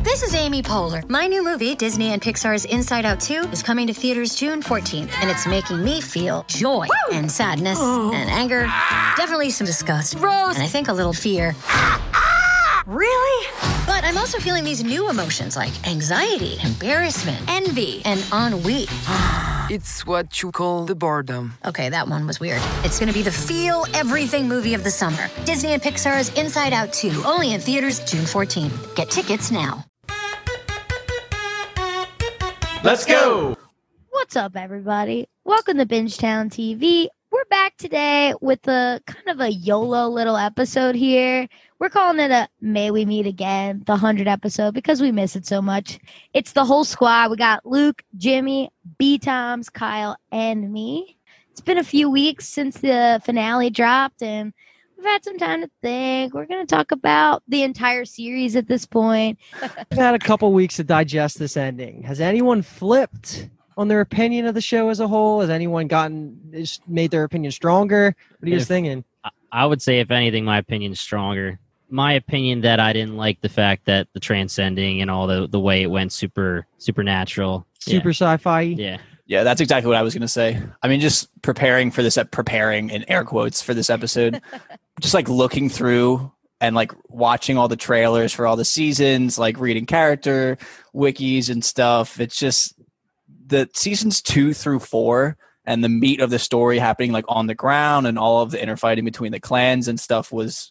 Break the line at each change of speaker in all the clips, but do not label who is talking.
This is Amy Poehler. My new movie, Disney and Pixar's Inside Out 2, is coming to theaters June 14th, and it's making me feel joy and sadness and anger, definitely some disgust, Rose, and I think a little fear. Really? But I'm also feeling these new emotions like anxiety, embarrassment, envy, and ennui.
It's what you call the boredom.
Okay, that one was weird. It's gonna be the feel everything movie of the summer. Disney and Pixar's Inside Out 2, only in theaters June 14th. Get tickets now.
Let's go!
What's up, everybody? Welcome to Bingetown TV. We're back today with a kind of a YOLO little episode here. We're calling it a May We Meet Again, the 100th episode, because we miss it so much. It's the whole squad. We got Luke, Jimmy, B-Toms, Kyle, and me. It's been a few weeks since the finale dropped, and we've had some time to think. We're going to talk about the entire series at this point.
We've had a couple weeks to digest this ending. Has anyone flipped on their opinion of the show as a whole? Has anyone made their opinion stronger? What are you guys thinking?
I would say, if anything, my opinion's stronger. My opinion that I didn't like the fact that the transcending and all the way it went supernatural.
Super sci-fi?
Yeah.
Yeah, that's exactly what I was going to say. I mean, just preparing in air quotes for this episode, just like looking through and like watching all the trailers for all the seasons, like reading character wikis and stuff. It's just the seasons 2 through 4 and the meat of the story happening like on the ground and all of the interfighting between the clans and stuff was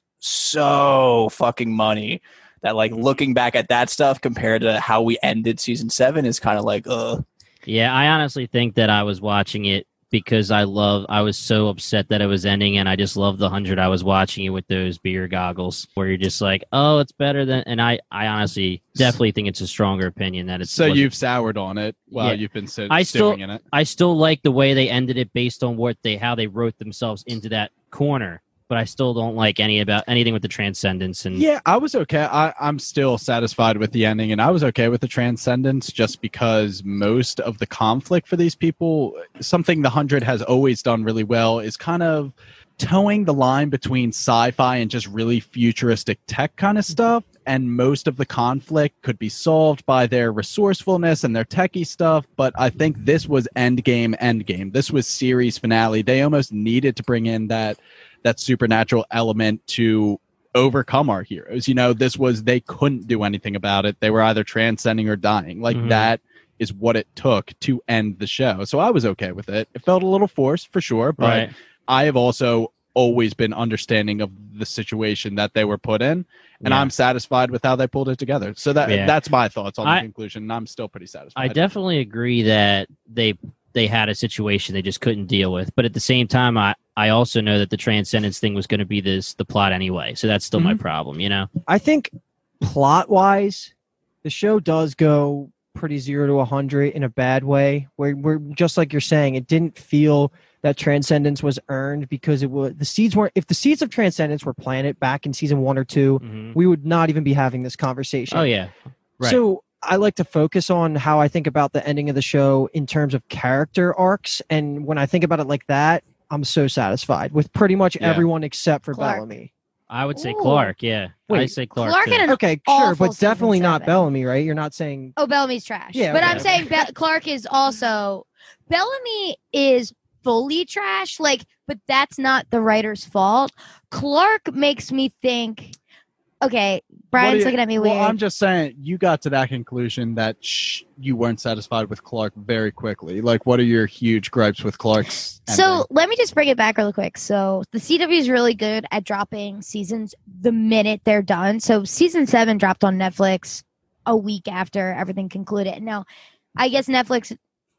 so fucking money that like looking back at that stuff compared to how we ended season 7 is kind of like, ugh.
Yeah, I honestly think that I was watching it because I was so upset that it was ending, and I just loved the 100. I was watching it with those beer goggles where you're just like, oh, it's better than, and I honestly definitely think it's a stronger opinion that it's.
So you've soured on it while you've been stewing in it.
I still like the way they ended it based on how they wrote themselves into that corner. But I still don't like anything with the transcendence. And
yeah, I was okay. I'm still satisfied with the ending, and I was okay with the transcendence just because most of the conflict for these people, something the 100 has always done really well, is kind of towing the line between sci-fi and just really futuristic tech kind of stuff. And most of the conflict could be solved by their resourcefulness and their techie stuff. But I think this was endgame. This was series finale. They almost needed to bring in that supernatural element to overcome our heroes. You know, they couldn't do anything about it. They were either transcending or dying. Like that is what it took to end the show. So I was okay with it. It felt a little forced for sure, but I have also always been understanding of the situation that they were put in, and I'm satisfied with how they pulled it together. So that's my thoughts on the conclusion. I'm still pretty satisfied.
I definitely agree that they had a situation they just couldn't deal with. But at the same time, I also know that the transcendence thing was going to be the plot anyway. So that's still my problem, you know?
I think plot-wise, the show does go pretty 0 to 100 in a bad way, where we're just like you're saying, it didn't feel that transcendence was earned because if the seeds of transcendence were planted back in season 1 or 2, we would not even be having this conversation.
Oh, yeah. Right.
So I like to focus on how I think about the ending of the show in terms of character arcs. And when I think about it like that, I'm so satisfied with pretty much everyone except for
Clark.
Bellamy.
I would say Clark, yeah.
Wait,
I say Clark too.
Okay, sure, but definitely not Bellamy, right? You're not saying...
Oh, Bellamy's trash.
Yeah,
but
okay.
I'm saying Clark is also... Bellamy is fully trash, but that's not the writer's fault. Clark makes me think... Okay, Brian's looking at me weird.
Well, I'm just saying, you got to that conclusion that you weren't satisfied with Clark very quickly. Like, what are your huge gripes with Clark's ending?
So let me just bring it back really quick. So the CW is really good at dropping seasons the minute they're done. So season 7 dropped on Netflix a week after everything concluded. Now, I guess Netflix,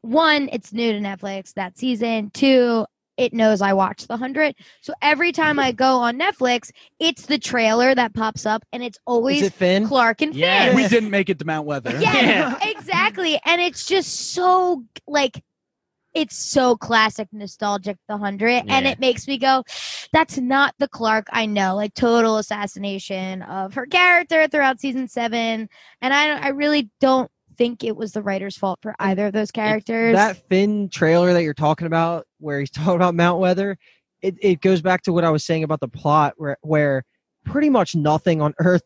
1, it's new to Netflix that season. 2, it knows I watched the 100. So every time I go on Netflix, it's the trailer that pops up, and it's always Clark and Finn.
We didn't make it to Mount Weather.
Yeah, exactly. And it's just so, it's so classic, nostalgic, the 100. And it makes me go, that's not the Clark I know. Total assassination of her character throughout season 7. And I really don't think it was the writer's fault for either of those characters.
That Finn trailer that you're talking about, where he's talking about Mount Weather, it goes back to what I was saying about the plot, where pretty much nothing on Earth that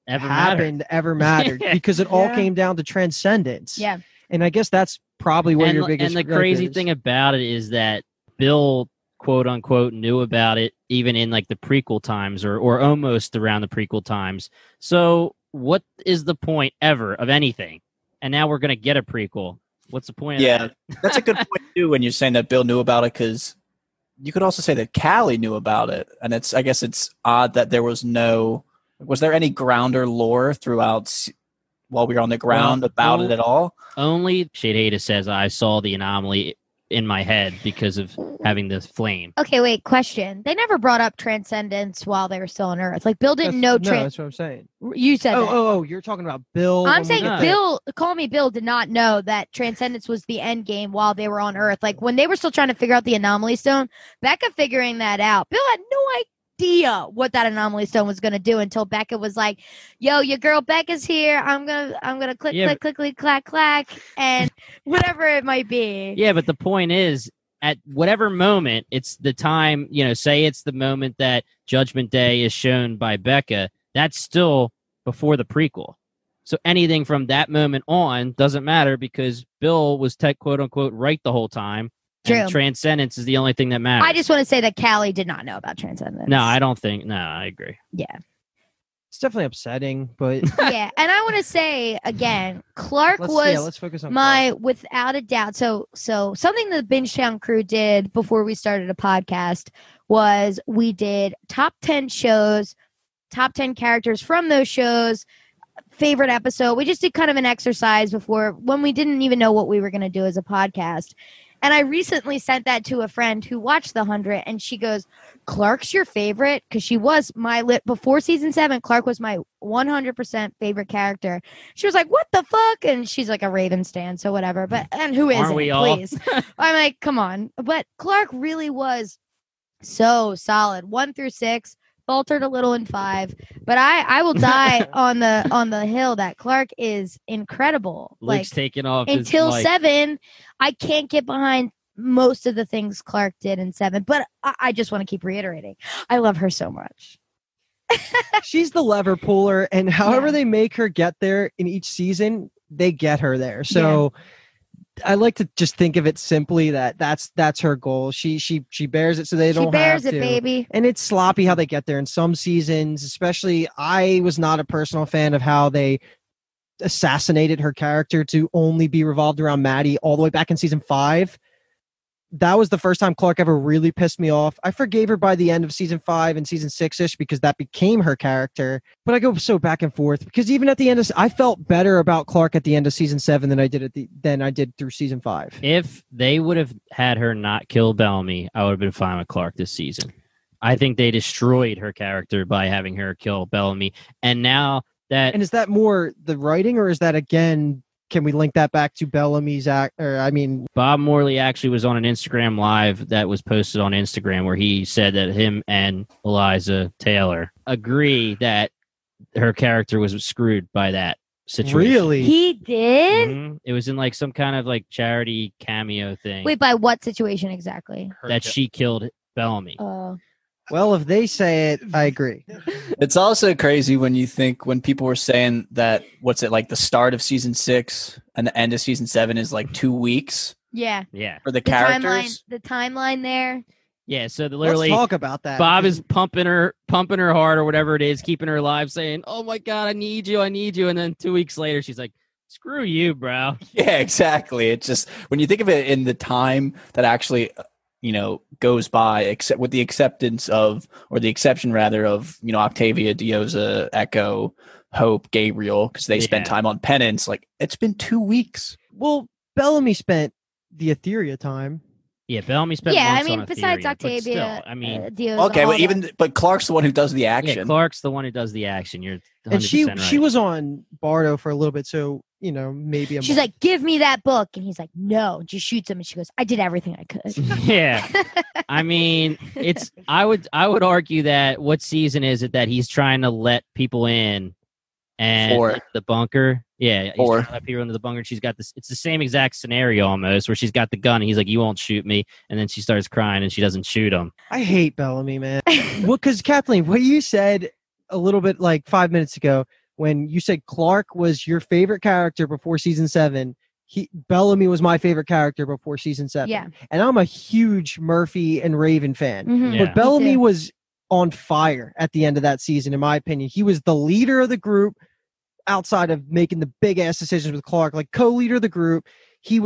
happened ever mattered because it all came down to transcendence.
Yeah.
And I guess that's probably where your biggest.
And the crazy thing about it is that Bill, quote unquote, knew about it even in like the prequel times or almost around the prequel times. So what is the point ever of anything? And now we're going to get a prequel. What's the point?
Yeah, that's a good point too when you're saying that Bill knew about it, because you could also say that Callie knew about it, and I guess it's odd that there was there any grounder lore throughout while we were on the ground about it at all?
Only Shade Hater says I saw the anomaly in my head because of having this flame.
Okay, wait, question. They never brought up transcendence while they were still on Earth. Like, Bill didn't know
that's what I'm saying.
You said that.
Oh, you're talking about Bill.
I'm saying Bill, Call Me Bill, did not know that transcendence was the end game while they were on Earth. Like, when they were still trying to figure out the anomaly stone, Becca figuring that out, Bill had no idea what that anomaly stone was going to do until Becca was like, yo, your girl Becca's here. I'm gonna click, click, clack, clack, and whatever it might be.
Yeah, but the point is, at whatever moment, it's the time, say it's the moment that Judgment Day is shown by Becca, that's still before the prequel. So anything from that moment on doesn't matter because Bill was quote unquote right the whole time.
True.
And transcendence is the only thing that matters.
I just want to say that Callie did not know about transcendence.
No, I don't think. No, I agree.
Yeah.
It's definitely upsetting, but
yeah, and I want to say again, Clark
let's focus on
my
Clark.
without a doubt. So something the Bingetown crew did before we started a podcast was we did top 10 shows, top 10 characters from those shows, favorite episode. We just did kind of an exercise before when we didn't even know what we were going to do as a podcast. And I recently sent that to a friend who watched The 100, and she goes, Clark's your favorite? Because she was before season 7, Clark was my 100% favorite character. She was like, what the fuck? And she's like a Raven stan, so whatever. And who isn't,
we all?
please? I'm like, come on. But Clark really was so solid. 1 through 6, faltered a little in 5. But I will die on the hill that Clark is incredible.
Luke's taking off
until
his mic.
7. I can't get behind most of the things Clark did in 7, but I just want to keep reiterating. I love her so much.
She's the lever puller, and however they make her get there in each season, they get her there. So I like to just think of it simply that's her goal. She bears it so they don't have to. She bears it,
baby.
And it's sloppy how they get there in some seasons, especially I was not a personal fan of how they assassinated her character to only be revolved around Maddie all the way back in season 5. That was the first time Clark ever really pissed me off. I forgave her by the end of season 5 and season 6-ish because that became her character. But I go so back and forth because even at the end I felt better about Clark at the end of season 7 than I did through season 5.
If they would have had her not kill Bellamy, I would have been fine with Clark this season. I think they destroyed her character by having her kill Bellamy. And now and
is that more the writing, or is that again? Can we link that back to Bellamy's act?
Bob Morley actually was on an Instagram live that was posted on Instagram where he said that him and Eliza Taylor agree that her character was screwed by that situation.
Really?
He did?
Mm-hmm. It was in like some kind of like charity cameo thing.
Wait, by what situation exactly?
That she killed Bellamy.
Well, if they say it, I agree.
It's also crazy when people were saying that, the start of season 6 and the end of season 7 is like 2 weeks.
Yeah.
For the characters.
The timeline there.
Yeah, so literally
let's talk about that.
Bob is pumping her heart or whatever it is, keeping her alive, saying, oh my God, I need you. And then 2 weeks later, she's like, screw you, bro.
Yeah, exactly. It's just, when you think of it in the time that actually goes by, except with the exception of Octavia, Dioza, Echo, Hope, Gabriel, because they spent time on penance. Like, it's been 2 weeks.
Well, Bellamy spent the Etheria time.
Yeah, Bellamy spent months on
besides
Etheria,
Octavia,
Dioza, but Clark's the one who does the action.
Yeah, Clark's the one who does the action. You're 100%
and she
right.
was on Bardo for a little bit, so maybe
she's like, give me that book, and he's like, no. She shoots him, and she goes, I did everything I could.
Yeah, I mean, I would argue that what season is it that he's trying to let people in and
4.
The bunker? Yeah, he's
4.
trying to let people into the bunker. She's got this. It's the same exact scenario almost, where she's got the gun, and he's like, you won't shoot me, and then she starts crying, and she doesn't shoot him.
I hate Bellamy, man. Well, because Kathleen, what you said a little bit like 5 minutes ago when you said Clark was your favorite character before season 7. Bellamy was my favorite character before season 7.
Yeah.
And I'm a huge Murphy and Raven fan.
Mhm.
Yeah.
But Bellamy
Me too.
was on fire at the end of that season, in my opinion. He was the leader of the group outside of making the big ass decisions with Clark, like co-leader of the group. He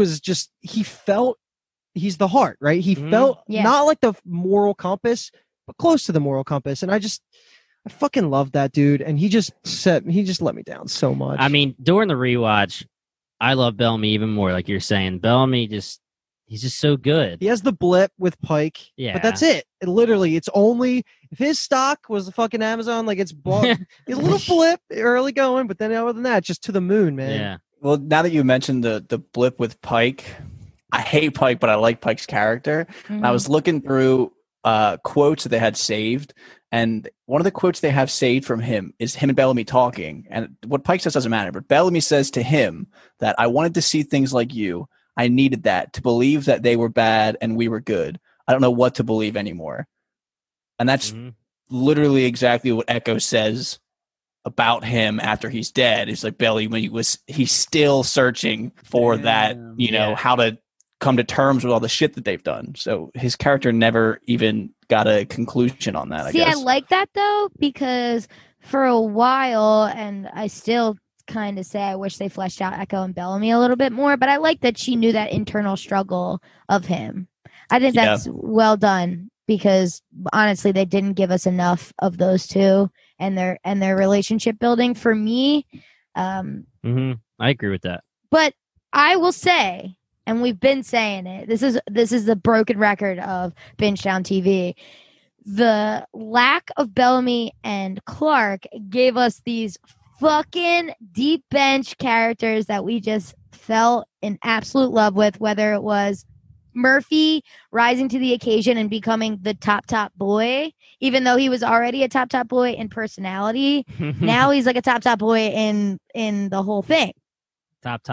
felt he's the heart, right? He felt
Yeah.
not like the moral compass, but close to the moral compass. And I fucking love that dude. And he just let me down so much.
I mean, during the rewatch, I love Bellamy even more. Like you're saying, Bellamy he's just so good.
he has the blip with Pike,
Yeah.
but that's it. It's only if his stock was the fucking Amazon, like it's a little blip early going, but then other than that, just to the moon, man.
Yeah.
Well, now that you mentioned the blip with Pike, I hate Pike, but I like Pike's character. And I was looking through quotes that they had saved, and one of the quotes they have saved from him is him and Bellamy talking. And what Pike says doesn't matter, but Bellamy says to him that I wanted to see things like you. I needed that to believe that they were bad and we were good. I don't know what to believe anymore. And that's literally exactly what Echo says about him after he's dead. It's like Bellamy he's still searching for that, how to come to terms with all the shit that they've done. So his character never even got a conclusion on that, I guess.
I like that though, because for a while, and I still kind of say I wish they fleshed out Echo and Bellamy a little bit more, but I like that she knew that internal struggle of him. I think that's well done, because honestly they didn't give us enough of those two and their relationship building for me.
I agree with that.
But I will say, and we've been saying it, this is the broken record of Bingetown TV. The lack of Bellamy and Clark gave us these fucking deep bench characters that we just fell in absolute love with, whether it was Murphy rising to the occasion and becoming the top boy, even though he was already a top boy in personality. Now he's like a top boy in the whole thing.
Top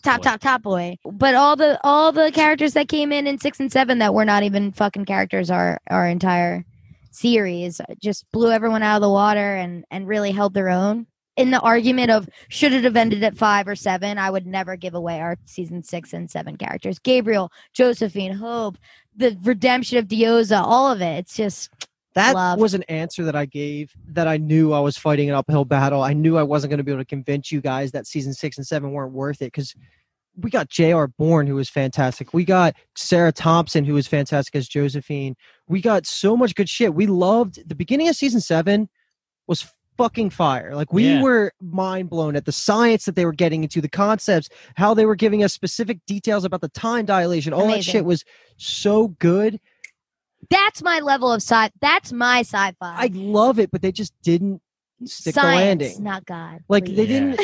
boy. But all the characters that came in 6 and 7 that were not even fucking characters our entire series just blew everyone out of the water and really held their own. In the argument of should it have ended at 5 or 7, I would never give away our season 6 and 7 characters. Gabriel, Josephine, Hope, the redemption of Dioza, all of it. It's just
that
love.
was an answer that I gave that I knew I was fighting an uphill battle. I knew I wasn't going to be able to convince you guys that season 6 and 7 weren't worth it, because we got J.R. Bourne, who was fantastic. We got Sarah Thompson, who was fantastic as Josephine. We got so much good shit. We loved the beginning of season 7 was fucking fire. Like we were mind blown at the science that they were getting into, the concepts, how they were giving us specific details about the time dilation. All that shit was so good.
That's my level of that's my sci-fi.
I love it, but they just didn't stick the landing.
Not God.
Like
please.
they didn't.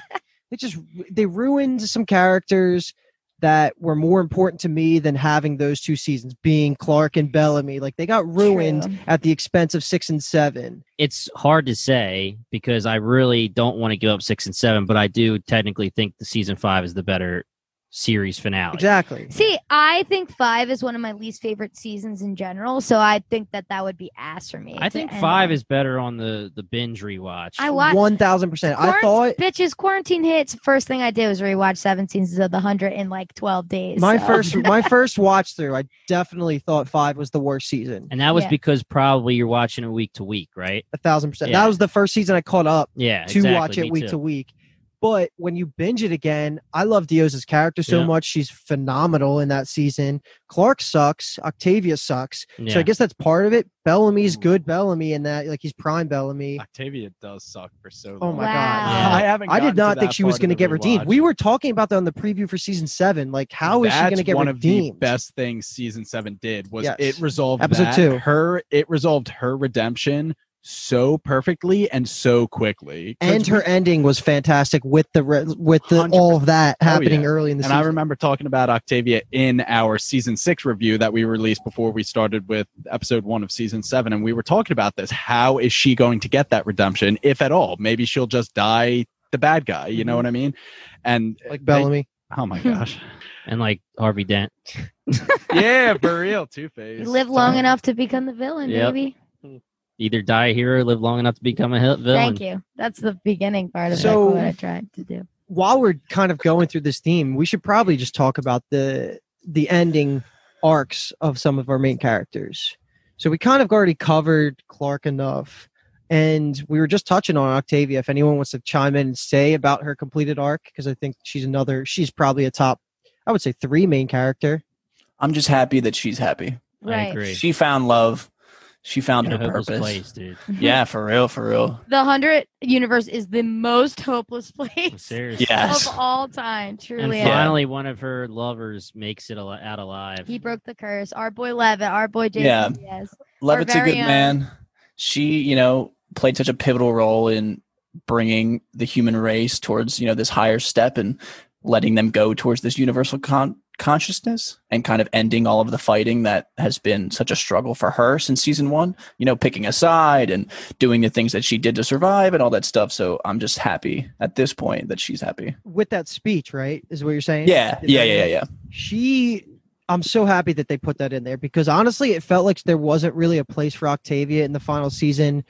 They ruined some characters that were more important to me than having those two seasons, being Clark and Bellamy. Like they got ruined at the expense of 6 and 7.
It's hard to say because I really don't want to give up 6 and 7, but I do technically think the season 5 is the better series finale.
Exactly.
See, I think 5 is one of my least favorite seasons in general, so I think that would be ass for me.
I think 5 is better on the binge rewatch.
I watched
1000%. I thought
quarantine hits. First thing I did was rewatch 7 seasons of The 100 in like 12 days.
My first watch through, I definitely thought 5 was the worst season,
and that was because probably you're watching it week to week, right?
1000%. That was the first season I caught up.
To
watch it week to week. But when you binge it again, I love Dioza's character so much. She's phenomenal in that season. Clark sucks. Octavia sucks. So I guess that's part of it. Bellamy's good Bellamy in that. Like, he's prime Bellamy.
Octavia does suck for so long.
Oh, my God.
Yeah.
I did not think she was going to get redeemed. We were talking about that on the preview for season 7. Like, how is she going to get redeemed? One of the
best things season 7 did was it resolved
episode 2.
It resolved her redemption so perfectly and so quickly,
and her ending was fantastic with the all of that happening early in the season.
And I remember talking about Octavia in our season 6 review that we released before we started with episode 1 of season 7, and we were talking about this. How is she going to get that redemption, if at all? Maybe she'll just die the bad guy, you know what I mean? And
like Bellamy.
Oh my gosh.
And like Harvey Dent.
Yeah, for real, Two-Face.
You live long enough to become the villain, baby.
Either die a hero or live long enough to become a villain.
Thank you. That's the beginning part of
So-
what I tried to do.
While we're kind of going through this theme, we should probably just talk about the ending arcs of some of our main characters. So we kind of already covered Clark enough, and we were just touching on Octavia. If anyone wants to chime in and say about her completed arc, because I think she's probably a top, I would say 3 main character.
I'm just happy that she's happy.
I
Right.
agree.
She found love. She found
In
her
a hopeless
purpose.
place, dude.
Yeah, for real, for real.
The 100 universe is the most hopeless place
Seriously.
Yes.
of all time.
And
Truly.
Yeah.
finally, one of her lovers makes it out alive.
He broke the curse. Our boy Levitt, our boy Jason.
Yeah.
Yes.
Levitt's a
very
good
own.
man. She, played such a pivotal role in bringing the human race towards, this higher step and letting them go towards this universal consciousness and kind of ending all of the fighting that has been such a struggle for her since season 1, picking a side and doing the things that she did to survive and all that stuff. So I'm just happy at this point that she's happy.
With that speech, right? Is what you're saying?
Yeah.
I'm so happy that they put that in there, because honestly, it felt like there wasn't really a place for Octavia in the final season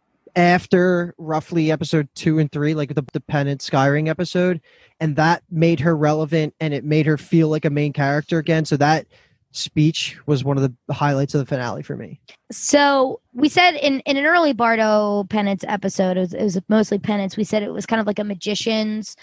after roughly episode 2 and 3, like the Penance Skyring episode. And that made her relevant, and it made her feel like a main character again. So that speech was one of the highlights of the finale for me.
So we said in an early Bardo Penance episode, it was mostly Penance. We said it was kind of like a magician's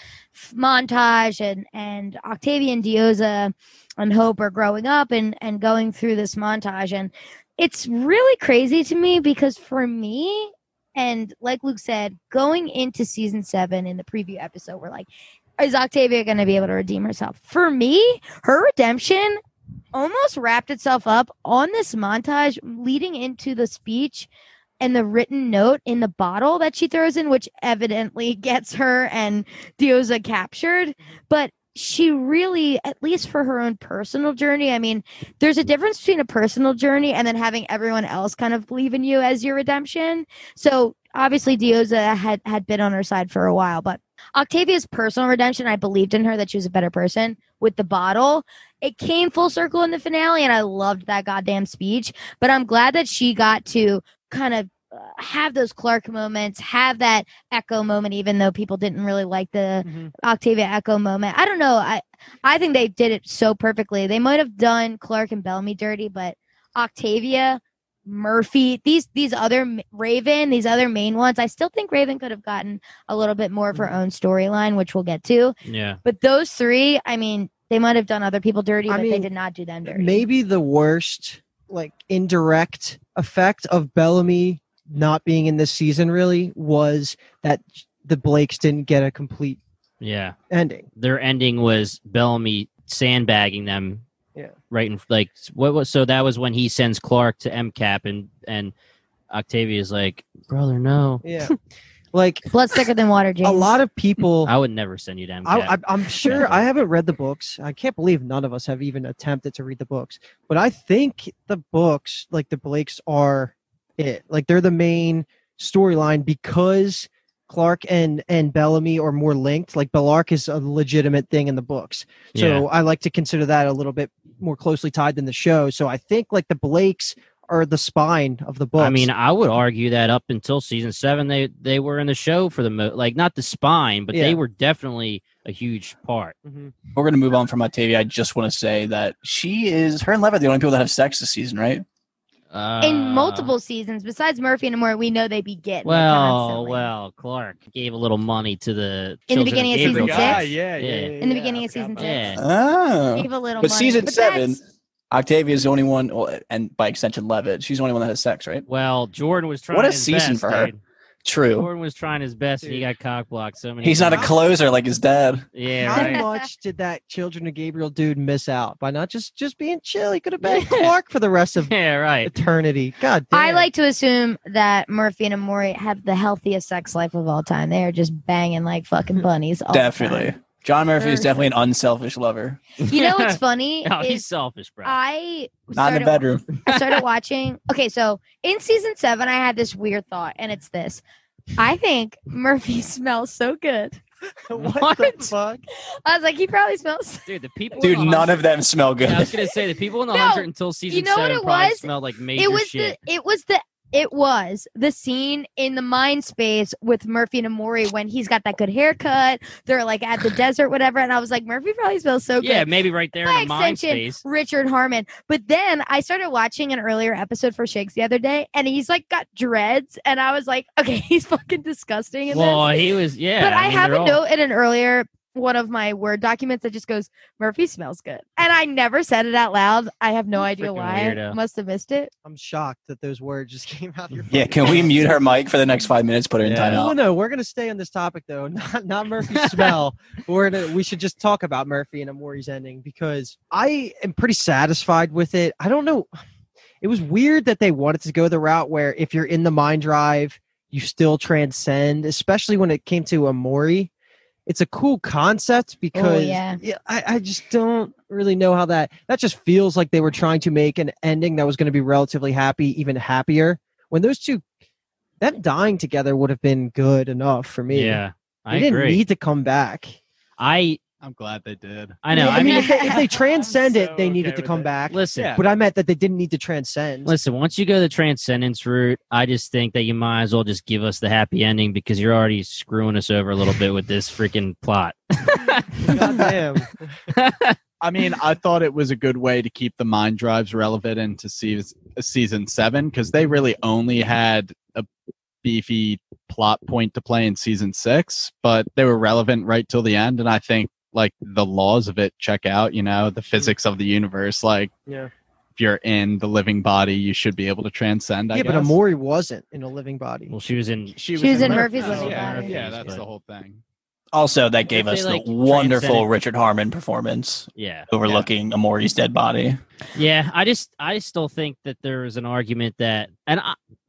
montage, and Octavia and Dioza and Hope are growing up and going through this montage. And it's really crazy to me, because for me, and like Luke said, going into season 7 in the preview episode, we're like, is Octavia going to be able to redeem herself? For me, her redemption almost wrapped itself up on this montage leading into the speech and the written note in the bottle that she throws in, which evidently gets her and Dioza captured. But she really, at least for her own personal journey, I mean, there's a difference between a personal journey and then having everyone else kind of believe in you as your redemption. So obviously Dioza had been on her side for a while, but Octavia's personal redemption, I believed in her, that she was a better person with the bottle. It came full circle in the finale, and I loved that goddamn speech. But I'm glad that she got to kind of have those Clark moments, have that Echo moment, even though people didn't really like the Octavia Echo moment. I don't know. I think they did it so perfectly. They might have done Clark and Bellamy dirty, but Octavia, Murphy, these other Raven, these other main ones, I still think Raven could have gotten a little bit more of her own storyline, which we'll get to.
Yeah.
But those 3, I mean, they might have done other people dirty,
I
but they
mean,
did not do them dirty.
Maybe the worst, like, indirect effect of Bellamy not being in this season really was that the Blakes didn't get a complete
Yeah.
ending.
Their ending was Bellamy sandbagging them.
Yeah.
Right. And like, what was, so that was when he sends Clark to MCAP and Octavia's like, brother, no.
Yeah. Like,
Blood's thicker than water, James.
a lot of people,
I would never send you to MCAP.
I'm sure, I haven't read the books. I can't believe none of us have even attempted to read the books. But I think the books, like the Blakes, are it. Like, they're the main storyline because Clark and Bellamy are more linked. Like, Bellark is a legitimate thing in the books. So
Yeah.
I like to consider that a little bit more closely tied than the show. So I think, like, the Blakes are the spine of the books.
I mean, I would argue that up until season 7, they were in the show for the like not the spine, but they
Yeah.
were definitely a huge part.
Mhm.
We're going to move on from Octavia. I just want to say that her and Lev are the only people that have sex this season, right?
in multiple seasons, besides Murphy and Amore, we know they begin.
Well, Clark gave a little money to the
In the
children
beginning of
Gabriel.
season 6?
Yeah.
In the beginning of season 6.
Yeah.
Oh.
Gave a little
But
money.
season
But
7,
that's-
Octavia is the only one, and by extension Levitt, she's the only one that has sex, right?
Well, Jordan was trying
What a
his
season
best,
for her.
dude.
True.
Jordan was trying his best and he got cock blocked so many
He's not a
times.
closer like his dad.
Yeah,
How
right.
much did that Children of Gabriel dude miss out by not just being chill? He could have been Clark for the rest of
Yeah, right.
eternity. God damn.
I like to assume that Murphy and Amore have the healthiest sex life of all time. They are just banging like fucking bunnies. All the
Definitely.
time.
John Murphy is
Sure.
definitely an unselfish lover.
You know what's funny?
No, he's
is
selfish, bro.
I
Not in the
started-
bedroom.
I started watching. Okay, so in season 7, I had this weird thought, and it's this. I think Murphy smells so good.
what the fuck?
I was like, he probably smells.
Dude, the people.
Dude,
in the
none
100
of them smell good.
Yeah, I was gonna say the people in the
No,
100 until season
you know what
7
it
probably
was?
smelled like major
It was
shit.
it was the It was the scene in the mind space with Murphy and Amori when he's got that good haircut. They're like at the desert, whatever. And I was like, Murphy probably smells so good.
Yeah, maybe right there
By
in a mind
extension,
space.
Richard Harmon. But then I started watching an earlier episode for Shakes the other day, and he's like got dreads, and I was like, okay, he's fucking disgusting. In
Well,
this.
he was, yeah.
But I
mean,
have
they're
a
all-
note in an earlier one of my Word documents that just goes, Murphy smells good. And I never said it out loud. I have no idea
Freaking
why.
weirdo.
Must have missed it.
I'm shocked that those words just came out of your
Yeah, can we mute her mic for the next 5 minutes? Put her in
Yeah.
No,
timeout.
no, we're gonna stay on this topic though. Not Murphy's smell. We should just talk about Murphy and Amori's ending because I am pretty satisfied with it. I don't know. It was weird that they wanted to go the route where if you're in the mind drive, you still transcend, especially when it came to Amori. It's a cool concept because
yeah.
I just don't really know how that just feels like they were trying to make an ending that was going to be relatively happy, even happier. When those two, them dying together would have been good enough for me.
Yeah, I
They didn't
agree.
need to come back.
I'm glad they did.
I know.
Yeah,
I mean,
if they transcend
I'm
it,
so
they needed
okay
to
with
come
it.
back.
listen,
Yeah.
But I meant that they didn't need to transcend.
listen. Once you go the transcendence route, I just think that you might as well just give us the happy ending because you're already screwing us over a little bit with this freaking plot.
Goddamn.
I mean, I thought it was a good way to keep the mind drives relevant into season 7 because they really only had a beefy plot point to play in season 6, but they were relevant right till the end. And I think like the laws of it check out, the physics of the universe. Like,
Yeah.
if you're in the living body, you should be able to transcend. I
Yeah,
guess.
but Amori wasn't in a living body.
Well, she was in.
She
was in
Murphy's.
Murphy's living
yeah,
body.
Yeah, that's
But-
the whole thing.
Also, that gave
If
us
they,
the
like,
wonderful
transcended-
Richard Harmon performance
Yeah,
overlooking Amori's dead body.
yeah. I still think that there is an argument that, and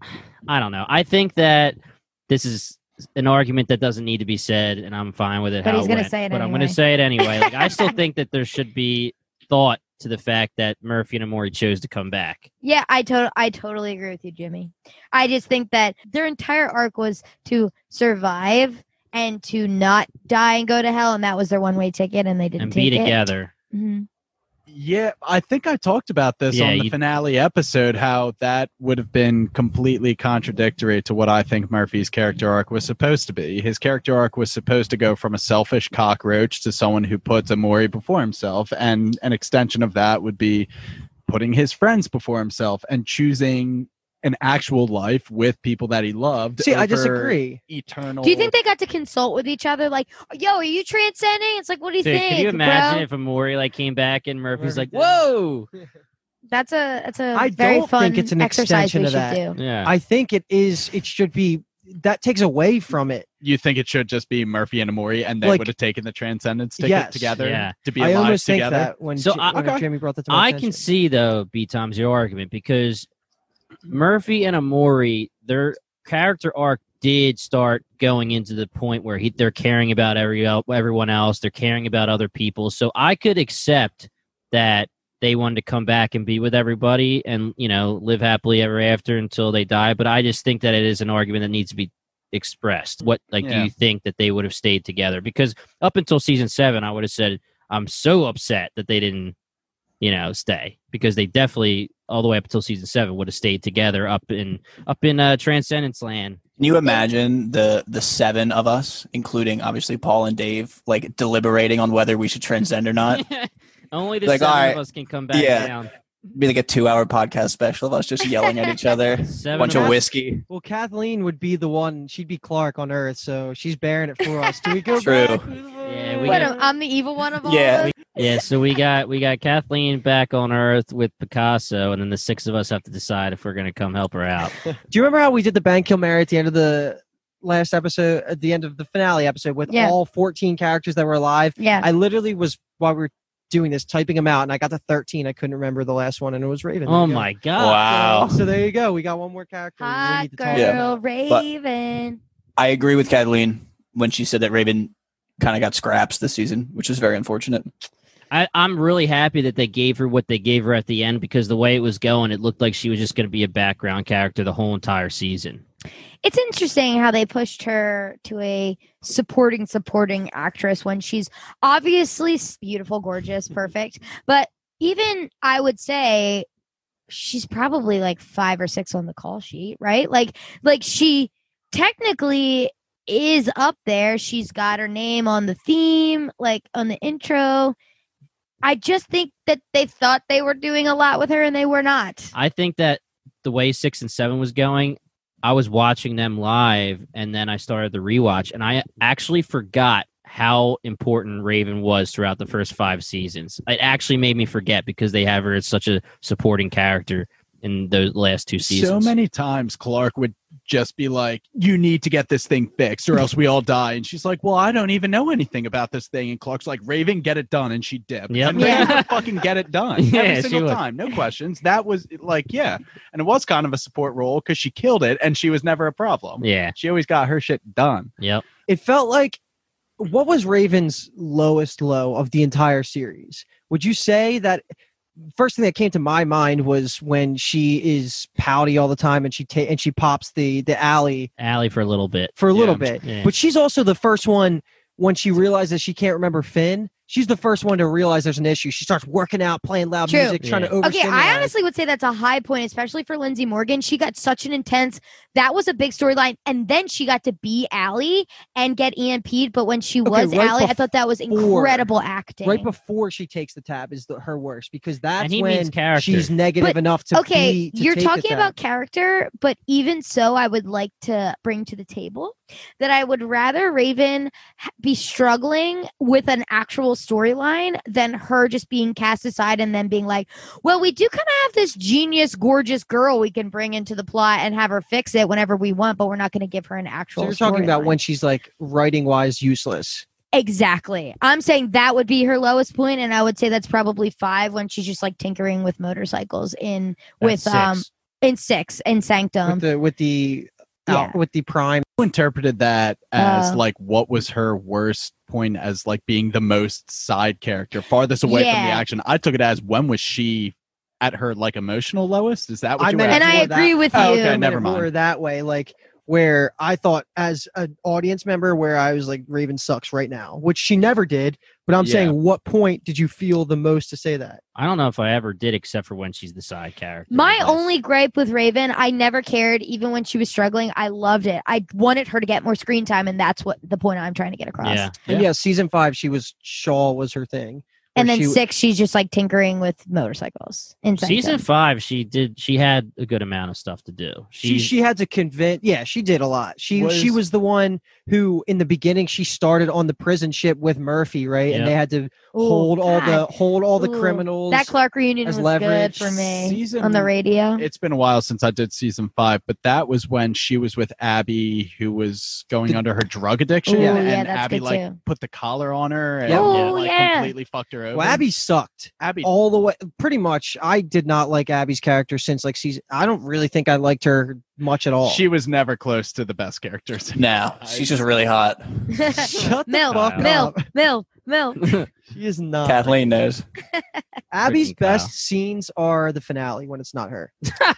I don't know. I think that this is an argument that doesn't need to be said, and I'm fine with it.
But
how
he's gonna
went.
say it
But I'm
anyway.
going to say it anyway. Like, I still think that there should be thought to the fact that Murphy and Amori chose to come back.
Yeah, I totally agree with you, Jimmy. I just think that their entire arc was to survive and to not die and go to hell, and that was their one-way ticket, and they didn't
And be
take it.
together.
Mhm.
Yeah, I think I talked about this
Yeah,
on the finale episode, how that would have been completely contradictory to what I think Murphy's character arc was supposed to be. His character arc was supposed to go from a selfish cockroach to someone who puts Amori before himself, and an extension of that would be putting his friends before himself and choosing an actual life with people that he loved.
See, I
over
disagree.
Eternal.
Do you think they got to consult with each other? Like, yo, are you transcending? It's like, what do you
Dude,
think?
can you imagine
bro?
if Amori like came back and Murphy's
Murphy
like,
did.
"Whoa,
That's a
I
very
don't
fun
think it's an
exercise
extension
we
of
should
that.
do.
yeah."
I think it should be, that takes away from it.
You think it should just be Murphy and Amori, and they
Like-
would have taken the transcendence ticket
Yes.
together
Yeah.
to be
I
alive
almost
together?
think that when,
So
when
okay.
Jamie brought that to my
I
attention.
can see though, B-Tom's your argument because Murphy and Amori, their character arc did start going into the point where they're caring about everyone else, they're caring about other people. So I could accept that they wanted to come back and be with everybody and live happily ever after until they die. But I just think that it is an argument that needs to be expressed. What do
Yeah.
you think that they would have stayed together? Because up until season 7, I would have said I'm so upset that they didn't stay, because they definitely all the way up until season 7 would have stayed together up in Transcendence Land.
Can you imagine the 7 of us, including obviously Paul and Dave, like deliberating on whether we should transcend or not?
Only the
Like,
7
all right,
of us can come back
yeah.
down.
Be like a 2-hour podcast special of us just yelling at each other.
7
Bunch
of
of
us-
whiskey.
Well, Kathleen would be the one. She'd be Clark on Earth, so she's bearing it for us. Do we go
True.
back?
Yeah, we
What,
got-
I'm the evil one of all
Yeah.
this?
Yeah, so we got Kathleen back on Earth with Picasso, and then the 6 of us have to decide if we're going to come help her out.
Do you remember how we did the Bang Kill Mary at the end of the last episode, at the end of the finale episode, with
Yeah.
all 14 characters that were alive?
Yeah.
I literally was, while we were doing this, typing them out, and I got to 13. I couldn't remember the last one, and it was Raven. There
Oh
you go.
my god!
Wow.
So there you go. We got one more character. we
Hot
need to talk
girl
about.
Raven.
I agree with Kathleen when she said that Raven kind of got scraps this season, which is very unfortunate.
I'm really happy that they gave her what they gave her at the end, because the way it was going, it looked like she was just going to be a background character the whole entire season.
It's interesting how they pushed her to a supporting actress when she's obviously beautiful, gorgeous, perfect. But even I would say she's probably like 5 or 6 on the call sheet, right? Like she technically is up there. She's got her name on the theme, like on the intro. I just think that they thought they were doing a lot with her and they were not.
I think that the way 6 and 7 was going, I was watching them live and then I started the rewatch and I actually forgot how important Raven was throughout the first 5 seasons. It actually made me forget because they have her as such a supporting character in those last 2 seasons.
So many times Clark would just be like, you need to get this thing fixed or else we all die. And she's like, well, I don't even know anything about this thing. And Clark's like, Raven, get it done. And she dipped.
Yep.
And Raven would fucking get it done
Yeah,
every
she
single
would.
time. No questions. That was like, yeah. And it was kind of a support role because she killed it and she was never a problem.
Yeah.
She always got her shit done.
Yep.
It felt like, what was Raven's lowest low of the entire series? Would you say that first thing that came to my mind was when she is pouty all the time and she pops the Allie
Allie for a little bit.
for a little
Yeah.
bit.
Yeah.
But she's also the first one when she realizes she can't remember Finn. She's the first one to realize there's an issue. She starts working out, playing loud
True.
music, trying to
Yeah.
Okay,
overstimulate.
I honestly would say that's a high point, especially for Lindsay Morgan. She got such an intense, that was a big storyline. And then she got to be Allie and get EMP'd. But when she
Okay,
was
right
Allie, I thought that was incredible acting.
Right before she takes the tab is her worst because that's
And he
when
means character.
she's negative
But,
enough to
okay,
be. To
you're
take the
talking
tab.
about character, but even so, I would like to bring to the table that I would rather Raven be struggling with an actual storyline than her just being cast aside and then being like, well, we do kind of have this genius, gorgeous girl we can bring into the plot and have her fix it whenever we want, but we're not going to give her an actual
So you're talking about
storyline.
when she's like writing wise useless.
Exactly. I'm saying that would be her lowest point, and I would say that's probably 5 when she's just like tinkering with motorcycles with
That's 6.
in 6 in Sanctum.
with the
yeah.
with the prime.
Who interpreted that as
Uh,
like what was her worst point as like being the most side character, farthest away from the
Yeah.
action? I took it as when was she at her like emotional lowest? Is that what
I
you
meant
were
it
and I
more
agree
that-
with
Oh,
you.
okay,
I meant
never
it more
mind.
that way, like where I thought as an audience member, where I was like, Raven sucks right now, which she never did. But I'm
Yeah.
saying, what point did you feel the most to say that?
I don't know if I ever did, except for when she's the side character.
My
I guess.
only gripe with Raven, I never cared, even when she was struggling. I loved it. I wanted her to get more screen time, and that's what the point I'm trying to get across.
Yeah.
And yeah, season 5, Shaw was her thing.
And
where
then
she-
6, she's just like tinkering with motorcycles. In
Season
Sanctum.
5, she had a good amount of stuff to do.
She had to convince. Yeah, she did a lot. She was the one who, in the beginning, she started on the prison ship with Murphy, right? And
Yep.
they had to
Ooh,
hold all the
Ooh,
criminals.
That Clark reunion
as
was
leverage.
good for me
Season-
on the radio.
It's been a while since I did season 5, but that was when she was with Abby, who was going under her drug addiction,
Ooh, yeah,
and
that's
Abby
good
like
too.
put the collar on her and
Yep.
Ooh,
like
yeah.
completely fucked her over.
Well, Abby sucked
Abby,
all the way. Pretty much, I did not like Abby's character since like season. I don't really think I liked her much at all.
she was never close to the best characters.
No, she's just really hot.
Shut the
Mil,
fuck
Mil.
up.
Mil.
She is not.
Kathleen knows.
Abby's
Freaking Kyle.
best scenes are the finale when it's not her.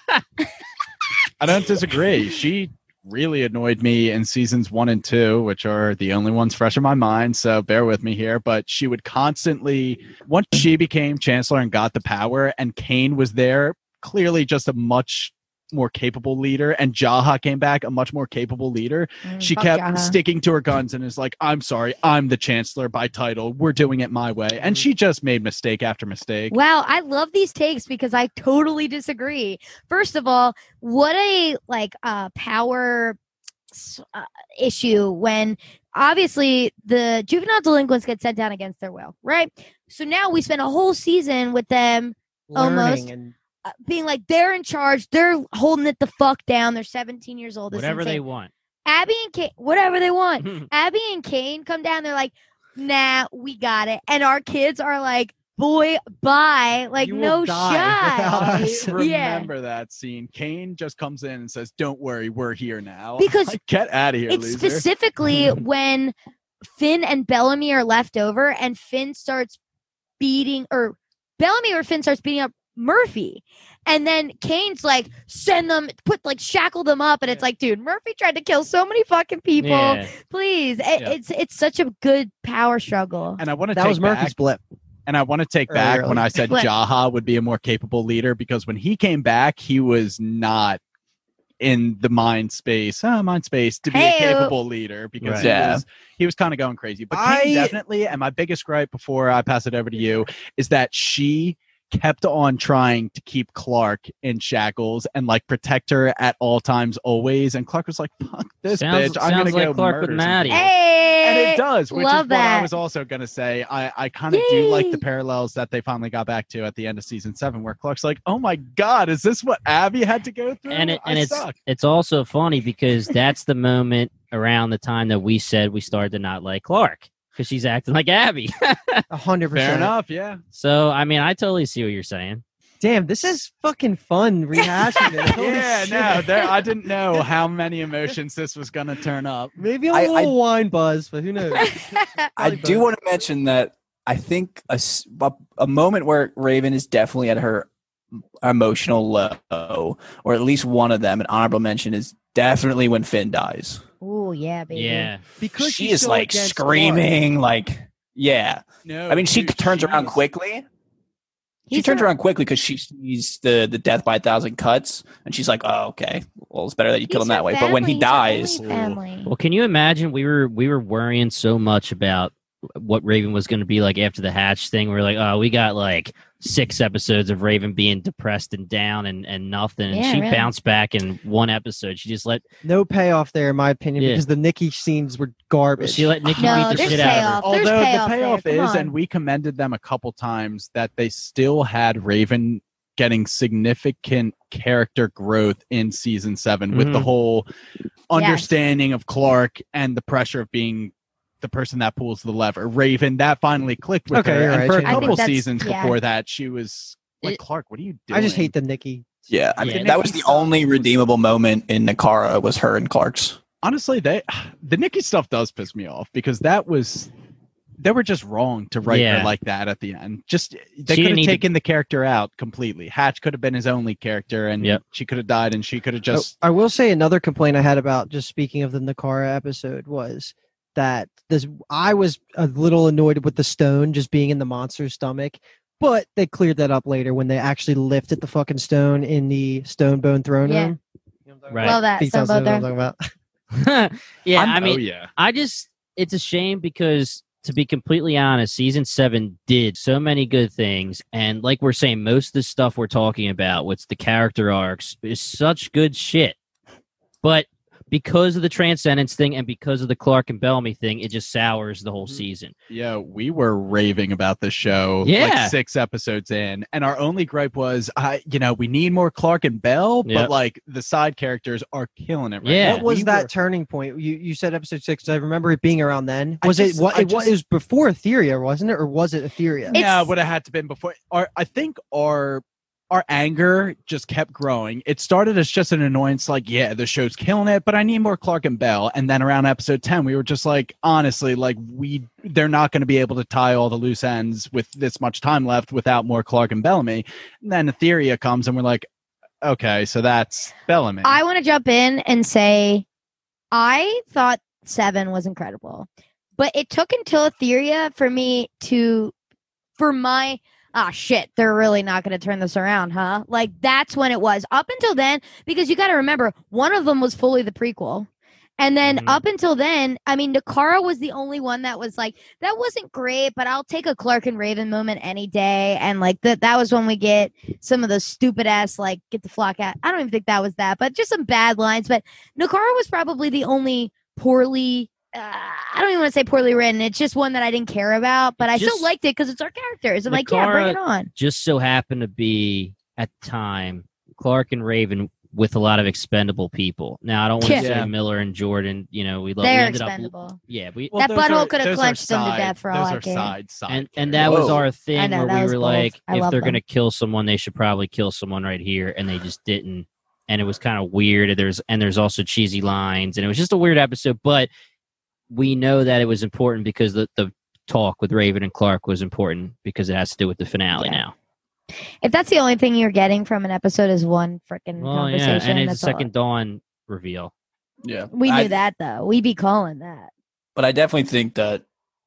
I don't disagree. She really annoyed me in seasons 1 and 2, which are the only ones fresh in my mind. So bear with me here. But she would constantly, once she became chancellor and got the power, and Kane was there, clearly just a much more capable leader, and Jaha came back, a much more capable leader. She
Fuck
kept
Jaha.
sticking to her guns and is like, I'm sorry, I'm the chancellor by title. We're doing it my way. And she just made mistake after mistake.
Wow, I love these takes because I totally disagree. First of all, what a power issue when obviously the juvenile delinquents get sent down against their will, right? So now we spend a whole season with them Almost.
Learning and
being like they're in charge, they're holding it the fuck down. They're 17 years old. It's
whatever they
insane.
want.
Abby and Kane, whatever they want. Abby and Kane come down. They're like, nah, we got it. And our kids are like, boy, bye. Like,
You will
no
die without
shot.
us.
I
Yeah.
remember that scene. Kane just comes in and says, "Don't worry, we're here now."
Because
Like, get out of here,
It's
loser.
specifically when Finn and Bellamy are left over and Finn starts beating, or Bellamy or Finn starts beating up Murphy. And then Kane's like, send them, shackle them up. And it's like, dude, Murphy tried to kill so many fucking people.
Yeah.
Please.
Yeah.
It's such a good power struggle.
And I want to
that
take
was Murphy's
back,
blip.
And I want to take back
Early.
when I said
What?
Jaha would be a more capable leader, because when he came back, he was not in the mind space to be a
Hey-o.
capable leader, because
Right.
Yeah.
he was kind of going crazy. But King definitely, and my biggest gripe before I pass it over to you, is that she kept on trying to keep Clark in shackles and like protect her at all times, always. And Clark was like, "Fuck this
Sounds
bitch! I'm gonna
like
go
Clark
murder
with
some
Maddie.
people."
Hey,
And it does, which
love
is what I
that.
was also going to say. I kind of do like
Yay.
the parallels that they finally got back to at the end of season 7, where Clark's like, "Oh my god, is this what Abby had to go through?"
And
I suck.
it's also funny because that's the moment around the time that we said we started to not like Clark because she's acting like Abby.
100%.
Fair enough, yeah.
So I mean, I totally see what you're saying.
Damn, this is fucking fun rehashing it. Holy
Yeah,
shit.
no, I didn't know how many emotions this was going to turn up.
Maybe a
I-
little wine buzz, but who knows?
I
Probably
do
both.
want to mention that I think a moment where Raven is definitely at her emotional low, or at least one of them, an honorable mention is definitely when Finn dies.
Ooh, yeah, baby.
Yeah,
Because
She
she's
is
so
like
against
screaming, like, yeah.
No,
I mean, she
dude,
turns around
was-
quickly. She
He's
turns
a-
around quickly because she sees the death by 1,000 cuts, and she's like, "Oh, okay. Well, it's better that you kill
He's
him that
her
way." But when he
family,
dies,
he's her only family.
Well, can you imagine? We were worrying so much about what Raven was going to be like after the Hatch thing. We were like, oh, we got like 6 episodes of Raven being depressed and down and nothing. And
Yeah,
she
really.
bounced back in one episode. She just let
No payoff there, in my opinion,
Yeah.
because the Nikki scenes were garbage.
she let Nikki
No,
beat the
there's
shit out of her.
payoff. There's
Although
payoff
the payoff
there. Come
is,
on.
and we commended them a couple times, that they still had Raven getting significant character growth in season 7 with the
Mhm.
whole understanding of Clark and the pressure of being the person that pulls the lever. Raven, that finally clicked with
Okay,
her.
you're
And
right,
for a
Shane. I think
couple
that's-
seasons
yeah.
before that, she was like,
It-
Clark, what are you doing?
I just hate the Nikki.
yeah, I mean,
Yeah.
that was the only redeemable moment in Nakara was her and Clark's.
Honestly, the Nikki stuff does piss me off, because they were just wrong to write
Yeah.
her like that at the end. Just they
She
could
didn't
have
need to-
taken the character out completely. Hatch could have been his only character, and
Yep.
she could have died, and she could have just.
I will say another complaint I had about, just speaking of the Nakara episode, was that I was a little annoyed with the stone just being in the monster's stomach, but they cleared that up later when they actually lifted the fucking stone in the stone bone throne
Yeah.
room.
Right.
Love that.
Details
Stone
of what I'm
Boulder.
talking about.
Yeah,
I'm-
I mean,
oh yeah.
it's a shame because, to be completely honest, season 7 did so many good things. And like we're saying, most of the stuff we're talking about, what's the character arcs, is such good shit. But because of the Transcendence thing and because of the Clark and Bellamy thing, it just sours the whole season.
Yeah, we were raving about this show
Yeah.
like 6 episodes in, and our only gripe was, we need more Clark and Bell,
Yep.
but like the side characters are killing it right
Yeah.
now.
What was
We
that
were-
turning point? You said episode 6. I remember it being around then.
I
Was
just-
it? What
I
it was?
just-
It was before Etheria, wasn't it, or was it Etheria?
It's-
Yeah, would have had to been before. I think our anger just kept growing. It started as just an annoyance, like, yeah, the show's killing it, but I need more Clark and Bell. And then around episode 10, we were just like, honestly, like they're not going to be able to tie all the loose ends with this much time left without more Clark and Bellamy. And then Etheria comes, and we're like, okay, so that's Bellamy.
I want to jump in and say I thought 7 was incredible, but it took until Etheria for me shit, they're really not going to turn this around, huh? Like, that's when it was. Up until then, because you got to remember, one of them was fully the prequel. And then
Mhm.
up until then, I mean, Nakara was the only one that was like, that wasn't great, but I'll take a Clark and Raven moment any day. And like that was when we get some of those stupid ass, like, get the flock out. I don't even think that was that, but just some bad lines. But Nakara was probably the only poorly, I don't even want to say poorly written. It's just one that I didn't care about, but I still
Just-
liked it because it's our characters. I'm like, yeah, bring it on.
Just so happened to be, at the time, Clark and Raven with a lot of expendable people. Now, I don't want to
Yeah.
say Miller and Jordan, we
They're
ended
expendable.
up, yeah, we,
That
those
butthole
are-
could have
those are
clenched them to
side-
death for all
those
I
are
care.
side
and that was
Whoa.
our
I
thing
know,
where
that
we
was
were
bold.
like,
I
if
love
they're
them.
going to kill someone, they should probably kill someone right here, and they just didn't. And it was kind of weird. There's also cheesy lines, and it was just a weird episode. But we know that it was important because the talk with Raven and Clark was important because it has to do with the finale
Yeah.
now.
If that's the only thing you're getting from an episode is one freaking
Well, yeah,
conversation,
and it's a
that's all.
second Dawn reveal.
Yeah,
We knew that though. We be calling that.
But I definitely think that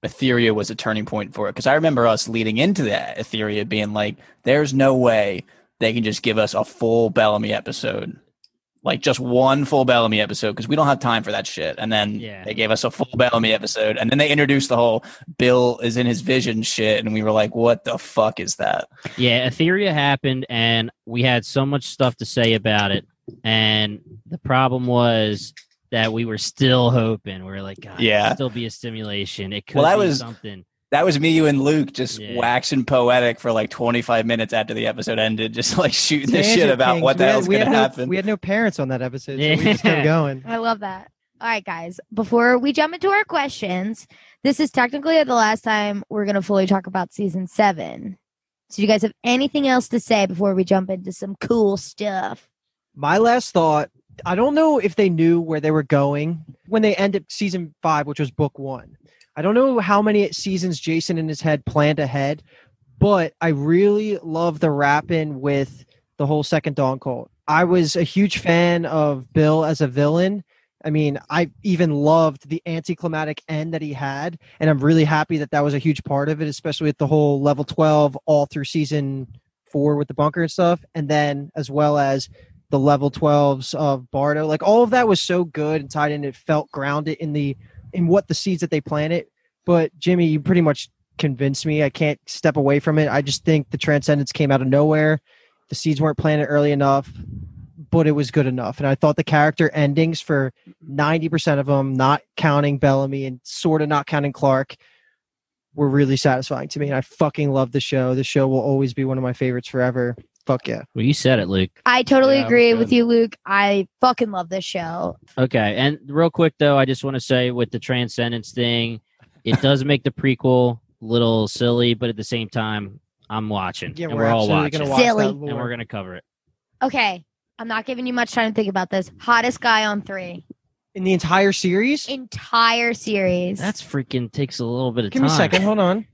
Etheria was a turning point for it. Because I remember us leading into that Etheria being like, there's no way they can just give us a full Bellamy episode. Like just one full Bellamy episode, because we don't have time for that shit. And then they gave us a full Bellamy episode, and then they introduced the whole Bill is in his vision shit, and we were like, what the fuck is that?
Yeah, Etheria happened, and we had so much stuff to say about it. And the problem was that we were still hoping. We were like, God, it'll still be a stimulation. It could be something.
That was me, you, and Luke just waxing poetic for like 25 minutes after the episode ended, just like shooting the shit about what the hell's going to happen.
We had no parents on that episode, so we just kept going.
I love that. All right, guys. Before we jump into our questions, this is technically the last time we're going to fully talk about season 7. So you guys have anything else to say before we jump into some cool stuff?
My last thought, I don't know if they knew where they were going when they ended season 5, which was book 1. I don't know how many seasons Jason in his head planned ahead, but I really love the wrap-in with the whole Second Dawn cult. I was a huge fan of Bill as a villain. I mean, I even loved the anticlimactic end that he had, and I'm really happy that that was a huge part of it, especially with the whole level 12 all through season 4 with the bunker and stuff, and then as well as the level 12s of Bardo. Like, all of that was so good and tied in. It felt grounded in what the seeds that they planted. But Jimmy, you pretty much convinced me. I can't step away from it. I just think the Transcendence came out of nowhere. The seeds weren't planted early enough, but it was good enough. And I thought the character endings for 90% of them, not counting Bellamy and sort of not counting Clark, were really satisfying to me. And I fucking love the show. The show will always be one of my favorites forever. Fuck yeah.
Well, you said it, Luke.
I totally agree with you, Luke. I fucking love this show.
Okay. And real quick, though, I just want to say with the Transcendence thing, it does make the prequel a little silly, but at the same time, I'm watching.
Yeah,
and
we're
all
absolutely
watching.
going to watch
Silly.
that
And
lore.
we're going to cover it.
Okay. I'm not giving you much time to think about this. Hottest guy on 3.
In the entire series?
Entire series.
That's freaking takes a little bit of
Give
time.
me a second. Hold on.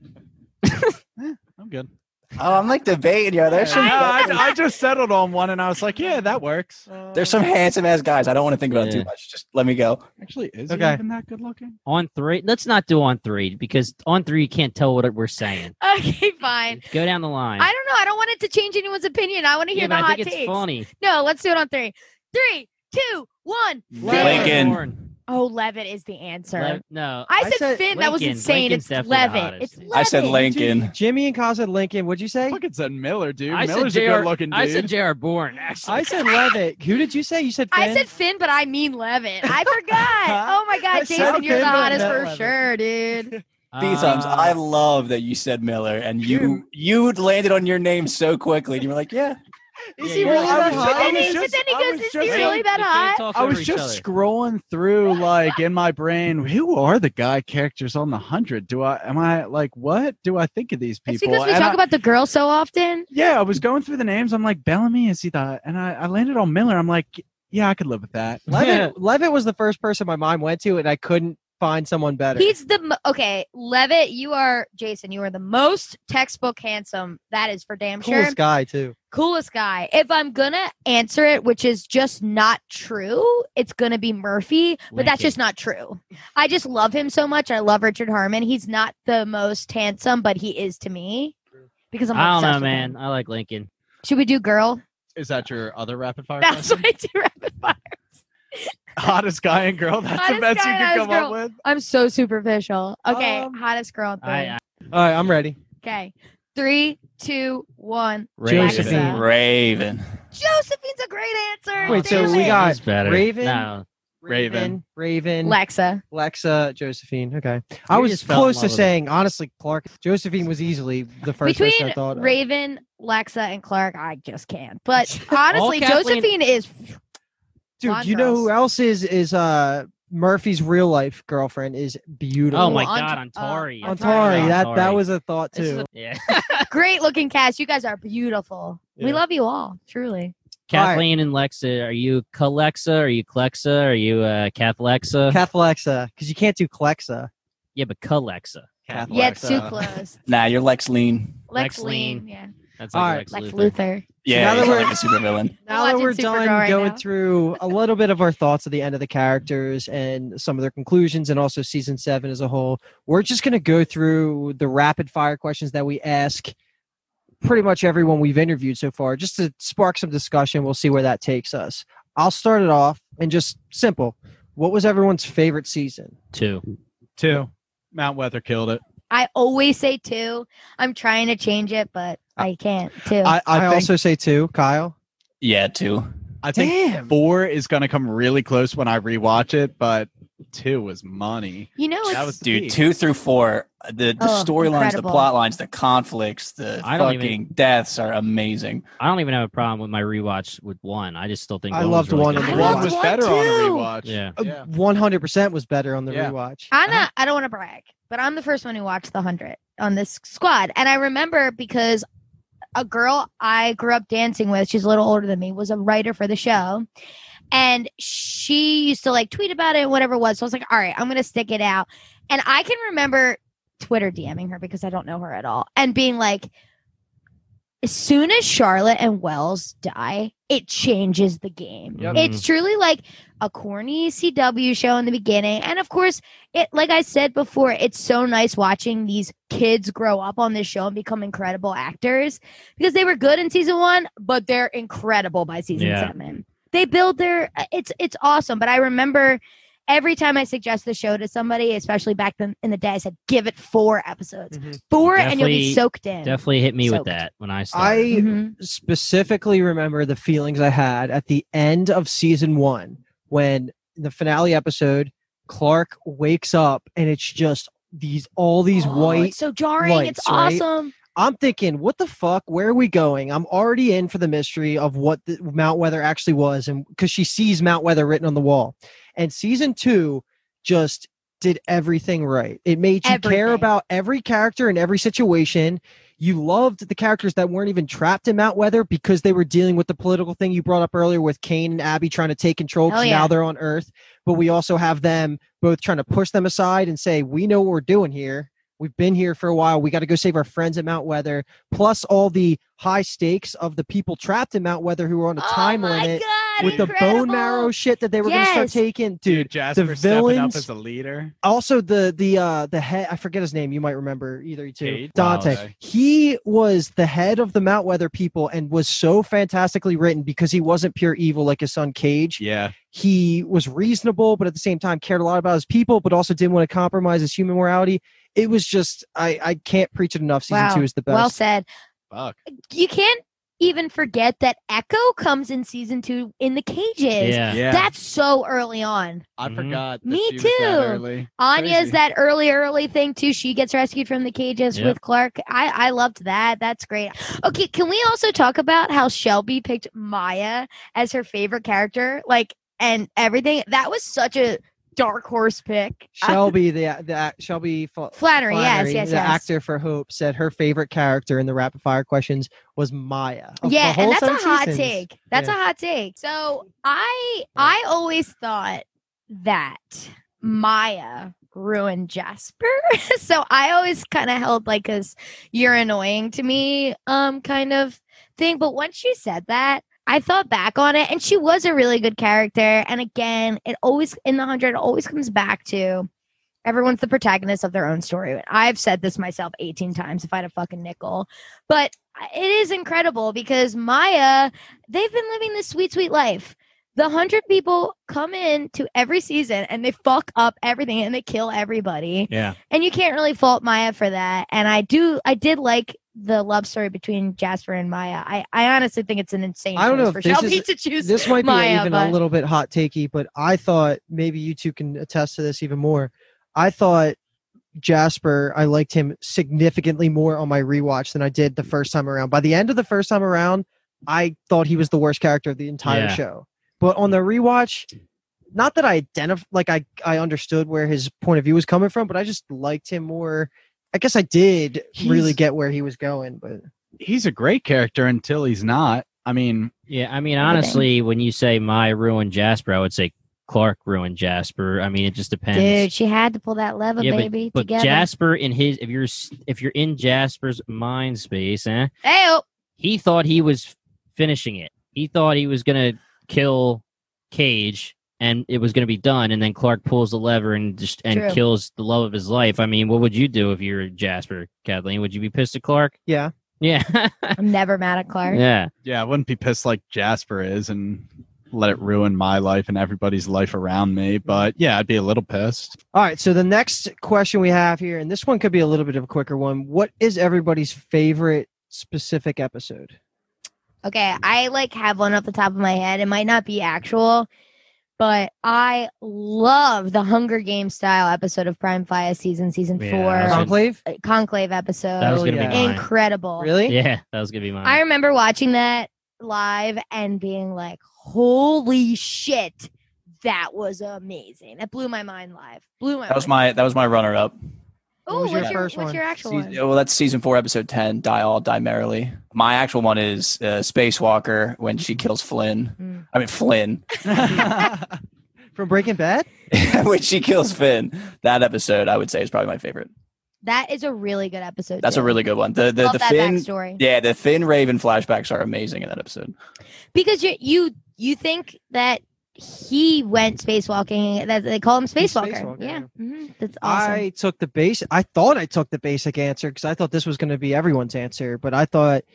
I'm good.
Oh, I'm like debating, yo. There's some
I just settled on one, and I was like, yeah, that works.
there's some handsome ass guys. I don't want to think about it too much. Just let me go.
Actually, is
Okay.
he even that good looking?
On 3, let's not do on 3 because on 3 you can't tell what we're saying.
Okay, fine.
Go down the line.
I don't know. I don't want it to change anyone's opinion. I want to hear
but
the
I
hot
think it's
takes.
funny.
No, let's do it on 3. 3, 2, 1.
Lincoln.
Oh, Levitt is the answer.
No.
I
I
said
said
Finn. That was
Lincoln.
insane.
Lincoln's
It's
definitely the
Levitt.
hottest.
It's Levitt.
I said Lincoln.
Jimmy and Kaz said Lincoln. What'd you say?
Fucking said Miller, dude.
I
Miller's
said
a
JR
good looking dude.
I said J.R. Bourne, actually.
I said Levitt. Who did you say? You said Finn?
I said Finn, but I mean Levitt. I forgot. Oh my
I
God,
said
Jason, you're
Finn,
the
but I
hottest
meant
for
Levitt.
sure, dude.
T-Sums, I love that you said Miller, and you landed on your name so quickly. And you were like, yeah.
Is he really that hot?
But then he goes, "Is he really that hot?"
I was just scrolling through, like, in my brain, who are the guy characters on the 100? Am I like, what do I think of these people?
It's because we
And
talk about the girl so often.
yeah, I was going through the names. I'm like, Bellamy, is he that? And I landed on Miller. I'm like, yeah, I could live with that.
Levitt was the first person my mind went to, and I couldn't find someone better.
He's okay, Levitt. Jason. You are the most textbook handsome. That is for damn sure.
coolest guy too.
Coolest guy. If I'm gonna answer it, which is just not true, it's gonna be Murphy, but that's
Lincoln.
just not true. I just love him so much. I love Richard Harmon. He's not the most handsome, but he is to me because I'm
I don't
obsessed
know,
with
man.
him.
I like Lincoln.
Should we do girl?
Is that your other rapid fire
That's
question?
what I do rapid fire.
Hottest guy and girl? That's the
Hottest
best you
guy and
could come
hottest
up with?
I'm so superficial. Okay, hottest girl on 3.
I
All right, I'm ready.
Okay, 3, 2, 1.
Josephine.
Alexa.
Raven.
Josephine's a great answer.
Wait, so
Damn
we
it.
got
He's better.
Raven?
No.
Raven.
Lexa.
Lexa, Josephine. Okay. I was
just fell in
close
love
to
with
saying, honestly, Clark. Josephine was easily the first person I
Between
thought of.
Raven, Lexa, and Clark, I just can't. But honestly,
Kathleen-
Josephine is.
Dude,
Blonde
you know
girls.
who else is Murphy's real life girlfriend is beautiful.
Oh my
Antari.
God, Antari.
Antari. That
Antari.
was a thought
This is
too.
yeah.
great looking cast. You guys are beautiful. We
Yeah.
love you all, truly.
Kathleen and Lexa. Are you Kalexa? Are you Klexa? Are you Kathlexa?
Kathlexa, because you can't do Klexa.
Yeah, but Kalexa.
Kath
Yeah, it's too
Lexa.
close.
Nah, you're Lex Lean.
Lex
Lex
Lean.
Lean.
Yeah.
That's
All
like
right.
Lex
Lex
Luthor.
Luthor.
Yeah,
Now that
he's
we're-
like a supervillain.
Now that
watching
we're
Supergirl
done
right
going
now.
through a little bit of our thoughts at the end of the characters and some of their conclusions and also season 7 as a whole, we're just going to go through the rapid fire questions that we ask pretty much everyone we've interviewed so far, just to spark some discussion. We'll see where that takes us. I'll start it off and just simple. What was everyone's favorite season?
2.
2. Mount Weather killed it.
I always say 2. I'm trying to change it, but I can't. 2.
I
think-
also say 2. Kyle?
Yeah, 2.
I think
Damn.
4 is going to come really close when I rewatch it, but 2 was money.
You know,
That
it's,
was
Dude,
peak.
2 through 4, the
Oh,
storylines, the
incredible.
plot lines, the conflicts, the
I don't
fucking deaths are amazing.
I don't even have a problem with my rewatch with 1. I just still think
I
one
loved
was really
1
good.
and
I
the
loved
One was
one
better on a
too.
rewatch.
Yeah.
100% was better on the
Yeah.
rewatch.
I don't want to brag, but I'm the first one who watched the 100 on this squad. And I remember because a girl I grew up dancing with, she's a little older than me, was a writer for the show. And she used to like tweet about it and whatever it was. So I was like, all right, I'm going to stick it out. And I can remember Twitter DMing her because I don't know her at all and being like, as soon as Charlotte and Wells die, it changes the game.
Yep.
It's truly like a corny CW show in the beginning. And of course, it, like I said before, it's so nice watching these kids grow up on this show and become incredible actors because they were good in season 1, but they're incredible by season
Yeah.
7. They build their it's awesome. But I remember every time I suggest the show to somebody, especially back then in the day, I said, give it 4 episodes.
Mhm.
4 and you'll be
Definitely-
soaked in.
Definitely hit me with
Soaked.
that when I started.
I
Mhm.
specifically remember the feelings I had at the end of season 1 when the finale episode, Clark wakes up and it's just all these
Oh,
white.
it's so jarring. It's
lights, right?
awesome.
I'm thinking, what the fuck? Where are we going? I'm already in for the mystery of what the Mount Weather actually was, and because she sees Mount Weather written on the wall. And season 2 just did everything right. It made you care
Everything.
about every character in every situation. You loved the characters that weren't even trapped in Mount Weather because they were dealing with the political thing you brought up earlier with Kane and Abby trying to take control because
Hell yeah.
now they're on Earth. But we also have them both trying to push them aside and say, we know what we're doing here. We've been here for a while. We got to go save our friends at Mount Weather. Plus all the high stakes of the people trapped in Mount Weather who were on a time
oh my
limit
God,
with the
incredible.
bone marrow shit that they were going to start
Yes.
taking. Dude,
Jasper
the
stepping up
villains.
as a leader.
Also, the head, I forget his name. You might remember either you two.
Cade?
Dante.
Dante.
He was the head of the Mount Weather people and was so fantastically written because he wasn't pure evil like his son Cage.
Yeah.
He was reasonable, but at the same time cared a lot about his people, but also didn't want to compromise his human morality. It was just, I can't preach it enough. Season
Wow.
2 is the best.
Well said.
Fuck.
You can't even forget that Echo comes in season 2 in the cages.
Yeah.
Yeah.
That's so early on.
I
Mhm.
forgot. That
Me
she was that
too.
early.
Anya's
Crazy.
that early thing too. She gets rescued from the cages
Yep.
with Clark. I loved that. That's great. Okay, can we also talk about how Shelby picked Maya as her favorite character? Like, and everything. That was such a dark horse pick.
Shelby, the Shelby
Flannery, yes,
the
yes.
actor for Hope, said her favorite character in the rapid fire questions was Maya. Of the
Yeah,
whole
and that's a
7
hot
seasons.
take. That's
Yeah.
a hot take. So I always thought that Maya ruined Jasper. So I always kind of held like this you're annoying to me kind of thing. But once you said that, I thought back on it and she was a really good character. And again, it always in the 100 it always comes back to everyone's the protagonist of their own story. I've said this myself 18 times if I had a fucking nickel. But it is incredible because Maya, they've been living this sweet, sweet life. The 100 people come in to every season and they fuck up everything and they kill everybody.
Yeah.
And you can't really fault Maya for that. And I did like the love story between Jasper and Maya. I honestly think it's an insane
I don't
choice
know
for
if this
Shelby
is-
to choose
This might be
Maya,
even
but
a little bit hot takey, but I thought maybe you two can attest to this even more. I thought Jasper, I liked him significantly more on my rewatch than I did the first time around. By the end of the first time around, I thought he was the worst character of the entire
Yeah.
show. But on the rewatch, not that I I understood where his point of view was coming from, but I just liked him more. I guess I did really
He's-
get where he was going, but
He's a great character until he's not. I mean,
Yeah. I mean, honestly, when you say Maya ruined Jasper, I would say Clark ruined Jasper. I mean, it just depends.
dude, she had to pull that lever,
Yeah,
baby,
but
together.
Jasper in his if you're in Jasper's mind space,
Hey,
he thought he was finishing it. He thought he was going to kill Cage and it was going to be done. And then Clark pulls the lever and
True.
kills the love of his life. I mean, what would you do if you were Jasper, Kathleen? Would you be pissed at Clark?
Yeah.
Yeah.
I'm never mad at Clark.
Yeah.
Yeah, I wouldn't be pissed like Jasper is and let it ruin my life and everybody's life around me. But yeah, I'd be a little pissed.
All right. So the next question we have here, and this one could be a little bit of a quicker one. What is everybody's favorite specific episode?
Okay, I have one off the top of my head. It might not be actual, but I love the Hunger Games style episode of Prime Fire season
Yeah,
4.
that was
Conclave?
Conclave episode.
That was
Oh,
going to
yeah.
be mine.
Incredible.
Really?
Yeah, that was going to be mine.
I remember watching that live and being like, holy shit, that was amazing. That blew my mind live.
That was my runner up.
What
Oh,
was your
what's
first
what's
one?
your actual one?
Well, that's season 4, episode 10. Die All, Die Merrily. My actual one is Spacewalker when she kills Flynn.
Mm.
I mean Flynn.
From Breaking Bad?
When she kills Finn. That episode, I would say, is probably my favorite.
That is a really good episode.
That's
too.
a really good one. The
Love that
Finn,
backstory.
yeah, the Finn Raven flashbacks are amazing in that episode.
Because you think that he went spacewalking, that they call him spacewalker.
spacewalker,
Yeah.
yeah.
Mhm. That's awesome.
I thought I took the basic answer because I thought this was going to be everyone's answer, but I thought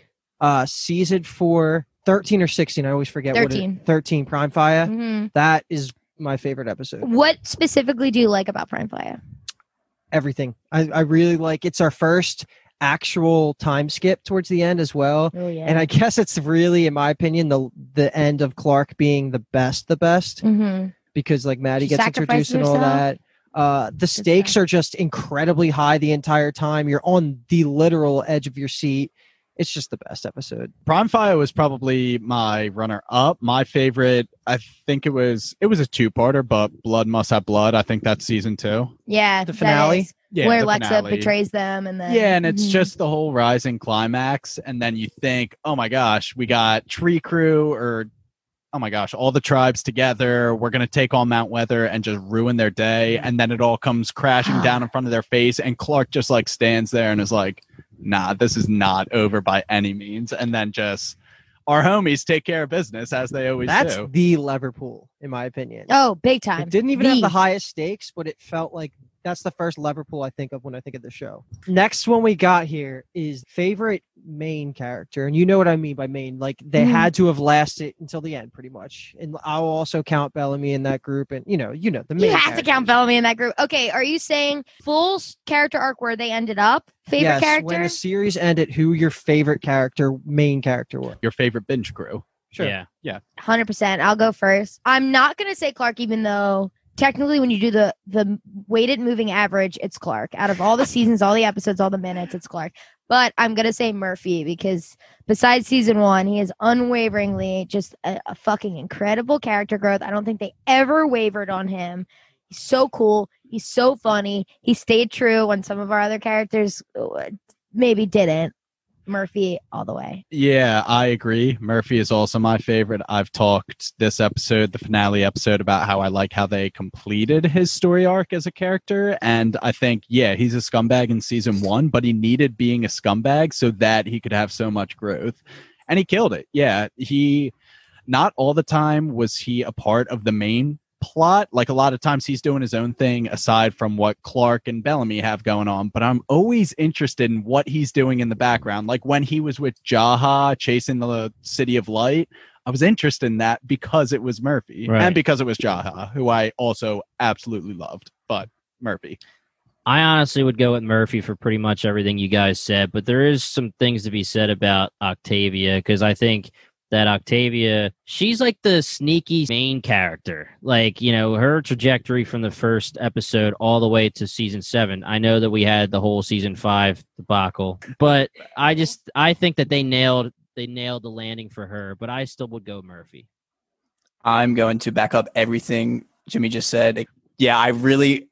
season 4, 13 or 16, I always forget
13.
13 Prime Fire.
Mhm.
That is my favorite episode.
What specifically do you like about Prime Fire?
Everything. I really like it's our first actual time skip towards the end as well.
Oh yeah.
And I guess it's really, in my opinion, the end of Clark being the best,
Mm-hmm.
because like Maddie
She
gets introduced and all
sacrificed
that. The stakes are just incredibly high the entire time. You're on the literal edge of your seat. It's just the best episode.
Prime Fire was probably my runner up. My favorite, I think it was a 2-parter, but Blood Must Have Blood. I think that's season 2.
Yeah.
The
that
finale?
is.
Yeah,
Where
the
Lexa
finale.
betrays them and then
Yeah, and it's
Mhm.
just the whole rising climax, and then you think, oh my gosh, we got Tree Crew, or oh my gosh, all the tribes together. We're gonna take on Mount Weather and just ruin their day, and then it all comes crashing down in front of their face, and Clark just stands there and is like, nah, this is not over by any means, and then just our homies take care of business as they always
That's
do.
the Liverpool, in my opinion.
Oh, big time.
It didn't even have the highest stakes, but it felt like that's the first Liverpool I think of when I think of the show. Next one we got here is favorite main character. And you know what I mean by main. Like they
Mhm.
had to have lasted until the end pretty much. And I'll also count Bellamy in that group. And you know, the main
You have to count
characters.
Bellamy in that group. Okay, are you saying full character arc where they ended up? Favorite
Yes,
character?
when the series ended, who your favorite main character was.
Your favorite binge crew.
Sure.
Yeah.
100%. I'll go first. I'm not going to say Clark, even though technically when you do the weighted moving average, it's Clark. Out of all the seasons, all the episodes, all the minutes, it's Clark. But I'm going to say Murphy because besides season 1, he is unwaveringly just a fucking incredible character growth. I don't think they ever wavered on him. He's so cool. He's so funny. He stayed true when some of our other characters maybe didn't. Murphy all the way.
Yeah, I agree. Murphy is also my favorite. I've talked this episode, the finale episode, about how I like how they completed his story arc as a character. And I think, yeah, he's a scumbag in season 1, but he needed being a scumbag so that he could have so much growth. And he killed it. Yeah, not all the time was he a part of the main plot. Like a lot of times he's doing his own thing aside from what Clark and Bellamy have going on, but I'm always interested in what he's doing in the background. Like when he was with Jaha chasing the City of Light, I was interested in that because it was Murphy
Right.
and because it was Jaha, who I also absolutely loved, but Murphy.
I honestly would go with Murphy for pretty much everything you guys said, but there is some things to be said about Octavia because I think that Octavia, she's like the sneaky main character. Like, her trajectory from the first episode all the way to season 7. I know that we had the whole season 5 debacle, but I think that they nailed the landing for her, but I still would go Murphy.
I'm going to back up everything Jimmy just said. Yeah, I really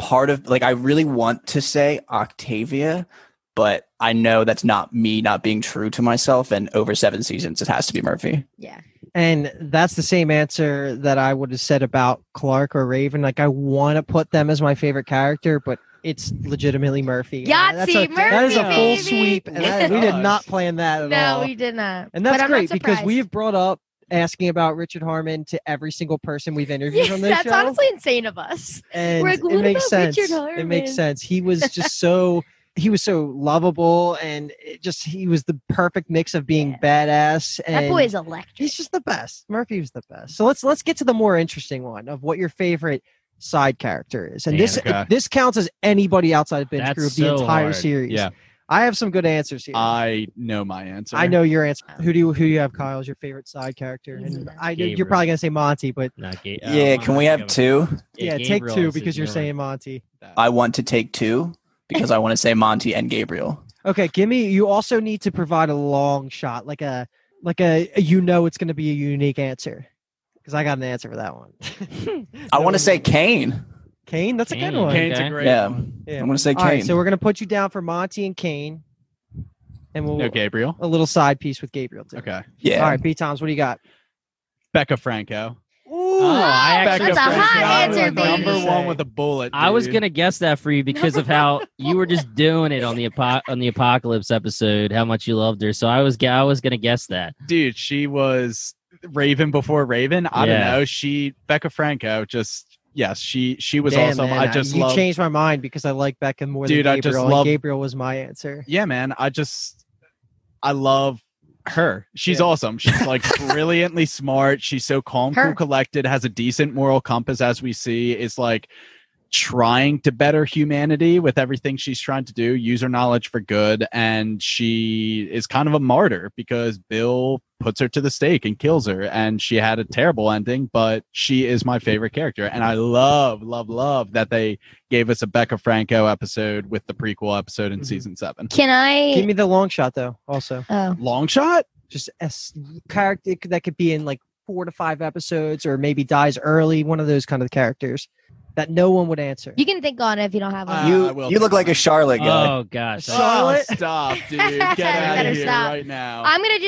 want to say Octavia, but I know that's not me not being true to myself, and over 7 seasons, it has to be Murphy.
Yeah.
And that's the same answer that I would have said about Clark or Raven. Like I want to put them as my favorite character, but it's legitimately Murphy.
Yahtzee,
That is a
Murphy,
full
baby.
sweep, and we did not plan that at
No,
all.
we did not.
And that's
But I'm
great
not
because
surprised.
we've brought up asking about Richard Harmon to every single person we've interviewed on this
that's
show.
honestly insane of us.
And
We're like,
it
what
makes
about
sense.
Richard
It
Harmon?
makes sense. He was just he was so lovable, and he was the perfect mix of being badass. And
That boy is electric.
he's just the best. Murphy was the best. So let's get to the more interesting one of what your favorite side character is. And
Okay.
this counts as anybody outside of Binge
That's
Group, the
so
entire
hard.
series.
Yeah.
I have some good answers here.
I know my answer.
I know your answer. Who do you have, Kyle, as your favorite side character?
Easy
And
then.
I know you're
Gabriel.
probably gonna say Monty, but
Not Ga-
Yeah, can we have two?
yeah, take
Gabriel
two
is
because you're
ignored.
saying Monty.
I want to take two because I want to say Monty and Gabriel.
Okay, you also need to provide a long shot, like a it's going to be a unique answer, because I got an answer for that one.
I want to say Kane.
Kane. That's a good
Kane.
one.
Kane's
Okay.
a great
Yeah.
one.
Yeah.
I'm going to say
All right,
Kane.
so we're going to put you down for Monty and Kane, and we'll
No, Gabriel.
a little side piece with Gabriel too.
Okay.
Yeah.
All right, Pete Toms, what do you got?
Becca Franco.
Oh, I actually
That's a hot
Franco,
answer,
number
baby.
one with a bullet.
I was
dude.
gonna guess that for you because of how you were just doing it on the apocalypse episode. How much you loved her, so I was gonna guess that.
Dude, she was Raven before Raven. I don't
Yeah.
know. Becca Franco just yes, she was
Damn,
awesome.
man,
I just
you
love.
changed my mind because I like Becca more
Dude,
than
I just
Gabriel.
love-
and Gabriel was my answer.
Yeah, man. I love her. She's
Yeah.
awesome. She's like brilliantly smart. She's so calm,
Her.
cool, collected, has a decent moral compass, as we see, is like trying to better humanity with everything she's trying to do, use her knowledge for good. And she is kind of a martyr because Bill puts her to the stake and kills her. And she had a terrible ending, but she is my favorite character. And I love that they gave us a Becca Franco episode with the prequel episode in
Mhm.
season 7.
Can I?
Give me the long shot though. Also,
Oh,
Long shot?
just a character that could be in like 4 to 5 episodes, or maybe dies early. One of those kind of characters that no one would answer.
you can think on it if you don't have one.
I
You
will
look
take
like a
one.
Charlotte guy.
Oh gosh,
Charlotte?
Oh, stop, dude. Get out
Better
of here
stop.
right now.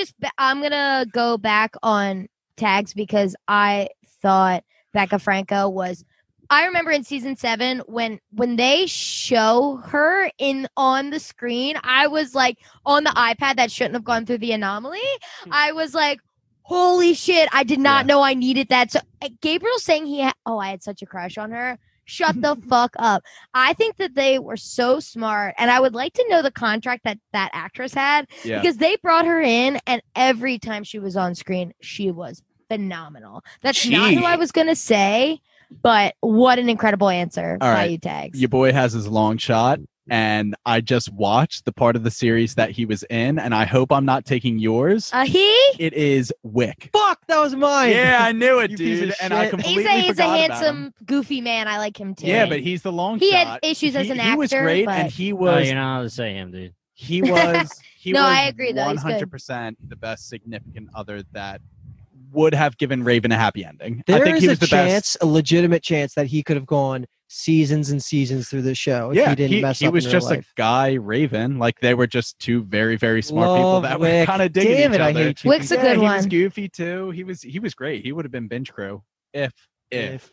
I'm gonna go back on tags because I thought Becca Franco was. I remember in season 7 when they show her on the screen, I was like on the iPad that shouldn't have gone through the anomaly. I was like, holy shit! I did not
Yeah.
know I needed that. So Gabriel saying I had such a crush on her. Shut the fuck up. I think that they were so smart, and I would like to know the contract that actress had
Yeah.
because they brought her in, and every time she was on screen, she was phenomenal. That's not who
Gee.
I was gonna say, but what an incredible answer
All
by
right.
you, Tags.
Your boy has his long shot, and I just watched the part of the series that he was in, and I hope I'm not taking yours.
He?
It is Wick.
Fuck, that was mine.
Yeah, I knew it,
You piece
dude.
of
And I
shit.
completely
He's a
forgot about him.
handsome, goofy man. I like him too.
Yeah, but he's the long
He
shot.
had issues as an
He was
actor,
great,
but-
and he
Oh,
was
you're not allowed to say him, dude.
he was he
No,
was
I agree, though. He's good.
100% the best significant other that would have given Raven a happy ending. I
There
think
is
he
a
was the
chance,
best.
a legitimate chance, that he could have gone seasons and seasons through the show if
Yeah,
he didn't mess
he
up
was
in real
just
life.
a guy Raven. Like they were just two very, very smart
Love
people that were
Wick.
kind of digging
Damn
each
it, I
other.
hate you.
Wick's a
Yeah,
good
he was
one.
goofy too. He was great. He would have been Binge Crew if.
If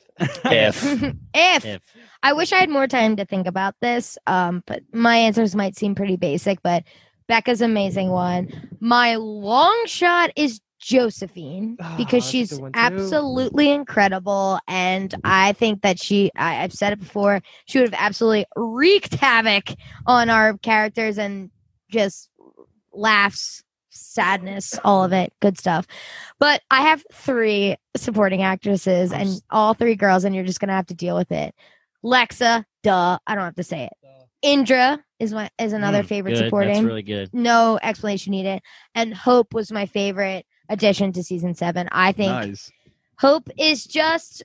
if I wish I had more time to think about this, but my answers might seem pretty basic, but Becca's amazing one. My long shot is Josephine
Ah,
because
that's a
she's
good one, too.
absolutely incredible, and I think that I've said it before, she would have absolutely wreaked havoc on our characters and just laughs, sadness, all of it, good stuff. But I have 3 supporting actresses and all 3 girls, and you're just gonna have to deal with it. Lexa, duh, I don't have to say it. Indra is another favorite
Good.
supporting.
That's really good.
No explanation needed. And Hope was my favorite addition to season 7. I think
Nice.
Hope is just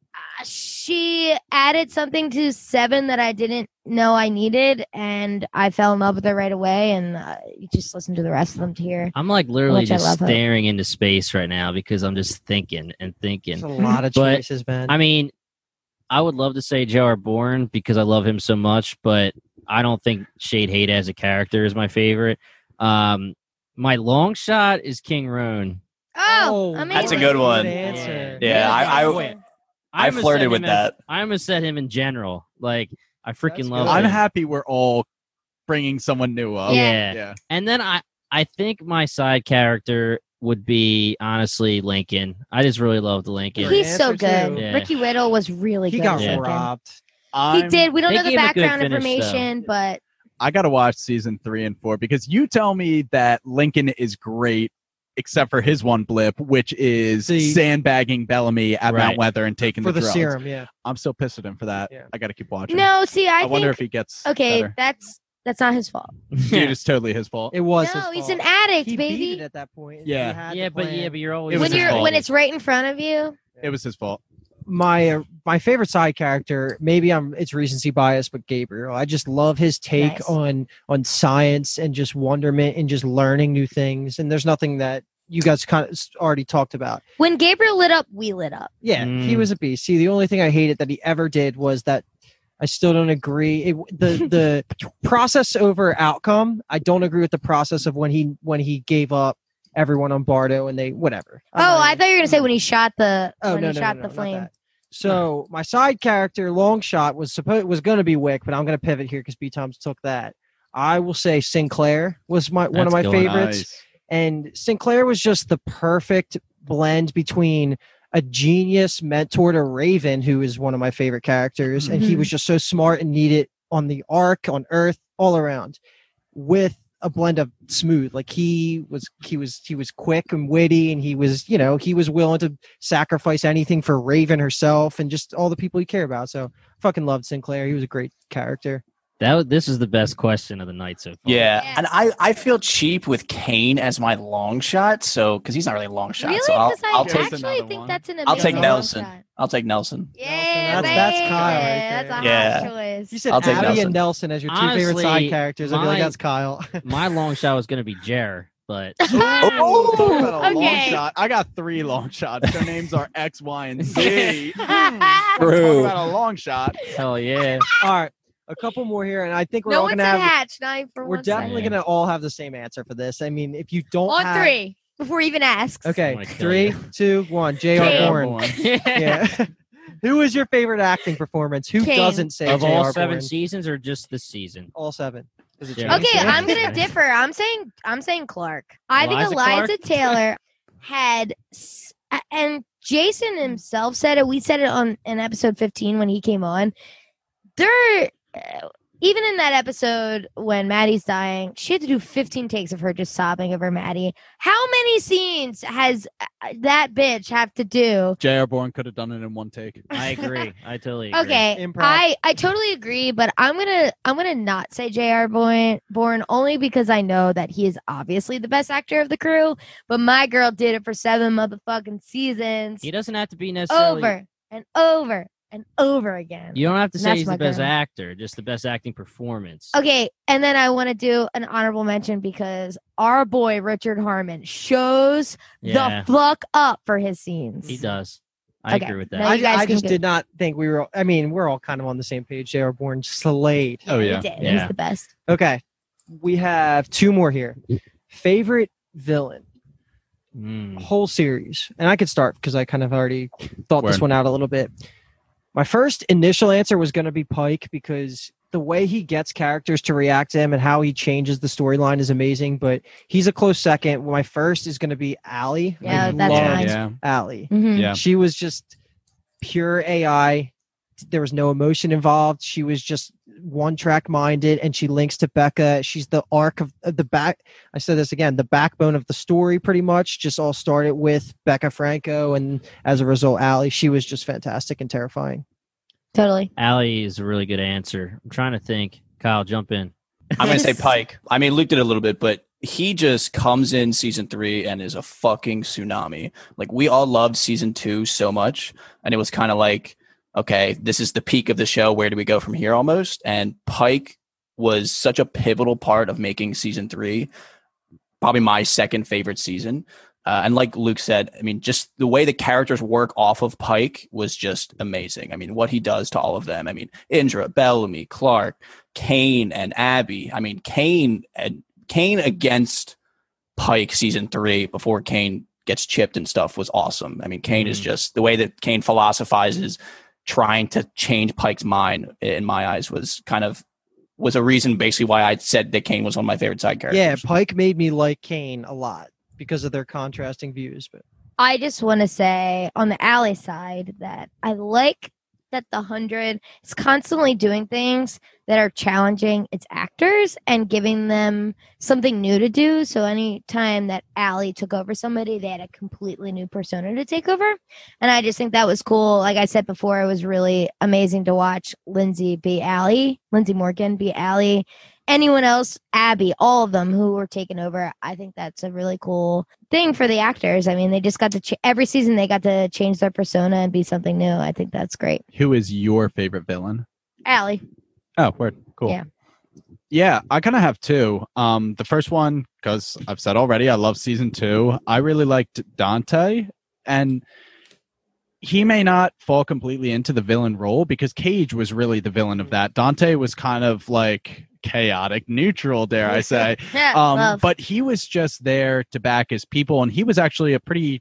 she added something to 7 that I didn't know I needed, and I fell in love with her right away. And you just listen to the rest of them to hear.
I'm like literally
Which I
just
love her.
staring into space right now because I'm just thinking and thinking.
There's a lot of
But,
choices, man.
I mean, I would love to say J.R. Bourne because I love him so much, but I don't think Shade Hate as a character is my favorite. My long shot is King Roan.
Oh, amazing.
That's a good one.
answer.
Yeah, I
I
flirted with that.
I'm gonna set him in general. Like I freaking
That's
love
good.
I'm
him.
happy we're all bringing someone new up.
Yeah.
Yeah.
And then I think my side character would be honestly Lincoln. I just really loved Lincoln.
Great
He's so
answer,
good.
too.
Yeah.
Ricky Whittle was really
He
good.
got
as Lincoln.
robbed.
He did. We don't
They
know the
gave him a good
background
finish, though.
information, but
I got to watch season 3 and 4 because you tell me that Lincoln is great, except for his one blip, which is
The-
sandbagging Bellamy at
Right.
Mount Weather and taking
For the
drugs.
serum, yeah.
I'm still pissed at him for that.
Yeah.
I got to keep watching.
no. See, I
wonder
think
if he gets
okay.
better.
That's not his fault.
Dude, it's totally his fault.
It was
No,
his
he's
fault.
an addict,
He beat
baby.
it at that point.
Yeah.
He had
yeah,
the
but
plan.
you're always
It was
When
his
you're
fault.
when it's right in front of you.
It was his fault.
My favorite side character, maybe it's recency bias, but Gabriel. I just love his take
Nice.
on science and just wonderment and just learning new things. And there's nothing that you guys kind of already talked about.
When Gabriel lit up, we lit up.
Yeah, he was a beast. See, the only thing I hated that he ever did was that I still don't agree. The process over outcome. I don't agree with the process of when he gave up everyone on Bardo and they whatever.
I thought you were gonna say when he shot the
Oh,
when
no,
he
no,
shot
no,
the
not
flame.
that. So my side character, long shot, was going to be Wick, but I'm going to pivot here because B Toms took that. I will say Sinclair was one of
That's
my
going
favorites,
Nice.
and Sinclair was just the perfect blend between a genius mentor to Raven, who is one of my favorite characters, and he
Mhm.
was just so smart and needed on the Ark, on Earth, all around, with a blend of smooth. Like he was quick and witty, and he was willing to sacrifice anything for Raven herself and just all the people he cared about. So fucking loved Sinclair. He was a great character.
This is the best question of the night so far.
Yeah,
Yeah.
and I feel cheap with Kane as my long shot, so because he's not really a long shot.
Really?
So I'll
'Cause I
take
Here's
actually
another
think
one.
that's an
I'll take
amazing
Nelson.
shot.
I'll take Nelson.
Yeah,
That's
baby.
Kyle right
That's a
there.
hot
Yeah.
choice.
You said
I'll take
Abby
Nelson.
and Nelson as your two favorite
Honestly,
side characters. I'd be like,
my-
that's Kyle.
My long shot was going to be Jer, but
Oh, talk about a long
Okay.
shot. I got 3 long shots. Their names are X, Y, and Z.
True.
Talk about a long shot.
hell yeah.
All right, a couple more here, and I think we're
No
all
one
gonna
said
have.
hatch. Not even for
We're
one
definitely
second.
gonna all have the same answer for this. I mean, if you don't
On
have,
3 before he even asks.
okay,
I'm gonna kill
3,
you.
2, 1. J.R.
Kane.
Bourne. Yeah. Who is your favorite acting performance? Who
Kane.
doesn't say
Of all
J.R.
7
Bourne?
seasons or just this season?
All 7. Is it
Yeah.
changed?
Okay,
Yeah.
I'm gonna differ. I'm saying Clark. I think
Eliza
Eliza
Clark?
Taylor had, and Jason himself said it. We said it on in episode 15 when he came on. There, even in that episode when Maddie's dying, she had to do 15 takes of her just sobbing over Maddie. How many scenes has that bitch have to do?
J.R. Bourne could have done it in one take.
I agree. I totally agree.
Okay,
Improv.
I totally agree, but I'm gonna not say J.R. Bourne only because I know that he is obviously the best actor of the crew. But my girl did it for 7 motherfucking seasons,
He doesn't have to be necessarily.
over and over and over again.
You don't have to
And
say
that's
he's
my
the best
girl.
actor, just the best acting performance.
Okay, and then I want to do an honorable mention because our boy Richard Harmon shows
Yeah,
the fuck up for his scenes.
he does. I
Okay.
agree with
No,
that.
you guys
I
can
just
go-
did not think we were. I mean, we're all kind of on the same page. J.R. Bourne slayed.
Oh,
He
yeah.
did. He's
Yeah.
the best.
Okay, we have 2 more here. Favorite villain.
Mm.
Whole series, and I could start because I kind of already thought this
Word.
one out a little bit. My first initial answer was going to be Pike because the way he gets characters to react to him and how he changes the storyline is amazing. But he's a close second. My first is going to be Allie.
Yeah,
I
that's
loved
mine.
Yeah.
Allie.
Mhm.
Yeah.
She was just pure AI. There was no emotion involved. She was just one track minded, and she links to Becca. She's the arc of the back. I said this again, the backbone of the story pretty much just all started with Becca Franco. And as a result, Allie, she was just fantastic and terrifying.
Totally.
Allie is a really good answer. I'm trying to think. Kyle, jump in.
I'm gonna say Pike. I mean, Luke did it a little bit, but he just comes in season 3 and is a fucking tsunami. Like we all loved season 2 so much, and it was kind of like, okay, this is the peak of the show. Where do we go from here? Almost. And Pike was such a pivotal part of making season 3 probably my second favorite season. And like Luke said, I mean, just the way the characters work off of Pike was just amazing. I mean, what he does to all of them. I mean, Indra, Bellamy, Clark, Kane, and Abby. I mean, Kane against Pike season 3 before Kane gets chipped and stuff was awesome. I mean, Kane is just the way that Kane philosophizes trying to change Pike's mind, in my eyes, was a reason basically why I said that Kane was one of my favorite side characters.
Yeah, Pike made me like Kane a lot because of their contrasting views. But
I just want to say on the Alley side that I like that the 100 is constantly doing things that are challenging its actors and giving them something new to do. So anytime that Alley took over somebody, they had a completely new persona to take over. And I just think that was cool. Like I said before, it was really amazing to watch Lindsay Morgan be Alley. Anyone else, Abby, all of them who were taken over. I think that's a really cool thing for the actors. I mean, they just got to every season they got to change their persona and be something new. I think that's great.
Who is your favorite villain?
Allie.
Oh, word. Cool.
Yeah.
Yeah, I kind of have two. The first one, because I've said already, I love season 2. I really liked Dante, and he may not fall completely into the villain role because Cage was really the villain of that. Dante was kind of like chaotic neutral, dare I say. But he was just there to back his people, and he was actually a pretty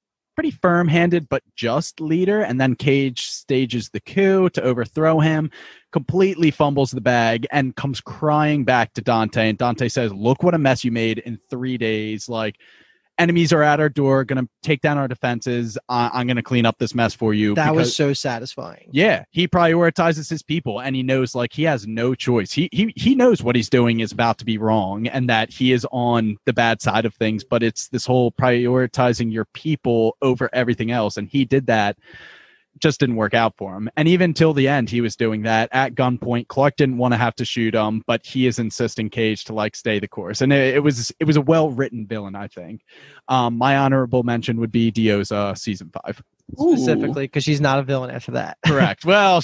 firm-handed but just leader. And then Cage stages the coup to overthrow him, completely fumbles the bag, and comes crying back to Dante. And Dante says, "Look what a mess you made in 3 days. Like, enemies are at our door, gonna take down our defenses. I'm gonna clean up this mess for you."
that was so satisfying.
Yeah, he prioritizes his people, and he knows like he has no choice. He knows what he's doing is about to be wrong, and that he is on the bad side of things. But it's this whole prioritizing your people over everything else, and he did that. Just didn't work out for him. And even till the end, he was doing that at gunpoint. Clark didn't want to have to shoot him, but he is insisting Cage to like stay the course. And it was a well-written villain, I think. My honorable mention would be Dioza season 5.
Specifically because she's not a villain after that.
Correct. Well,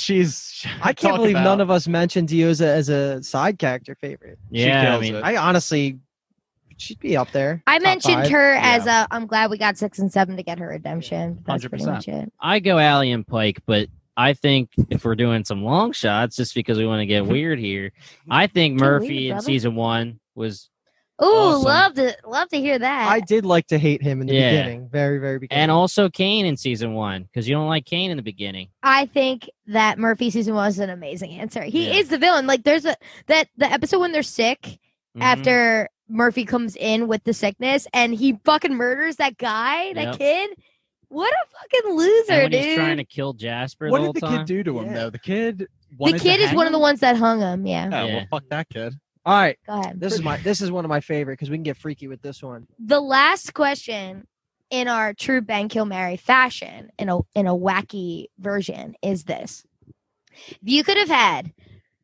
I can't believe none of us mentioned Dioza as a side character favorite.
Yeah, I mean,
it.
I honestly, she'd be up there.
I
Top
mentioned
5.
her as I'm glad we got 6 and 7 to get her redemption. That's pretty
100%.
much it.
I go Allie and Pike, but I think if we're doing some long shots, just because we want to get weird here, I think
Get
Murphy
weird,
in
brother.
season 1 was
Ooh,
Awesome.
love to hear that.
I did like to hate him in the
Yeah.
beginning, very, very beginning.
and also Kane in season 1 because you don't like Kane in the beginning.
I think that Murphy season 1 was an amazing answer. He
Yeah.
is the villain. Like there's the episode when they're sick
Mhm.
after Murphy comes in with the sickness and he fucking murders that guy, that
Yep.
kid. What a fucking loser,
and when
dude.
he's trying to kill Jasper
What
the whole
did the
time.
kid do to him,
Yeah.
though? The kid
the
wanted to
kid is
hang
one of the
him?
ones that hung him. Yeah.
Oh,
Yeah.
well, fuck that kid.
All right,
Go ahead.
this is one of my favorite because we can get freaky with this one.
The last question in our true bang kill marry fashion in a wacky version is this: if you could have had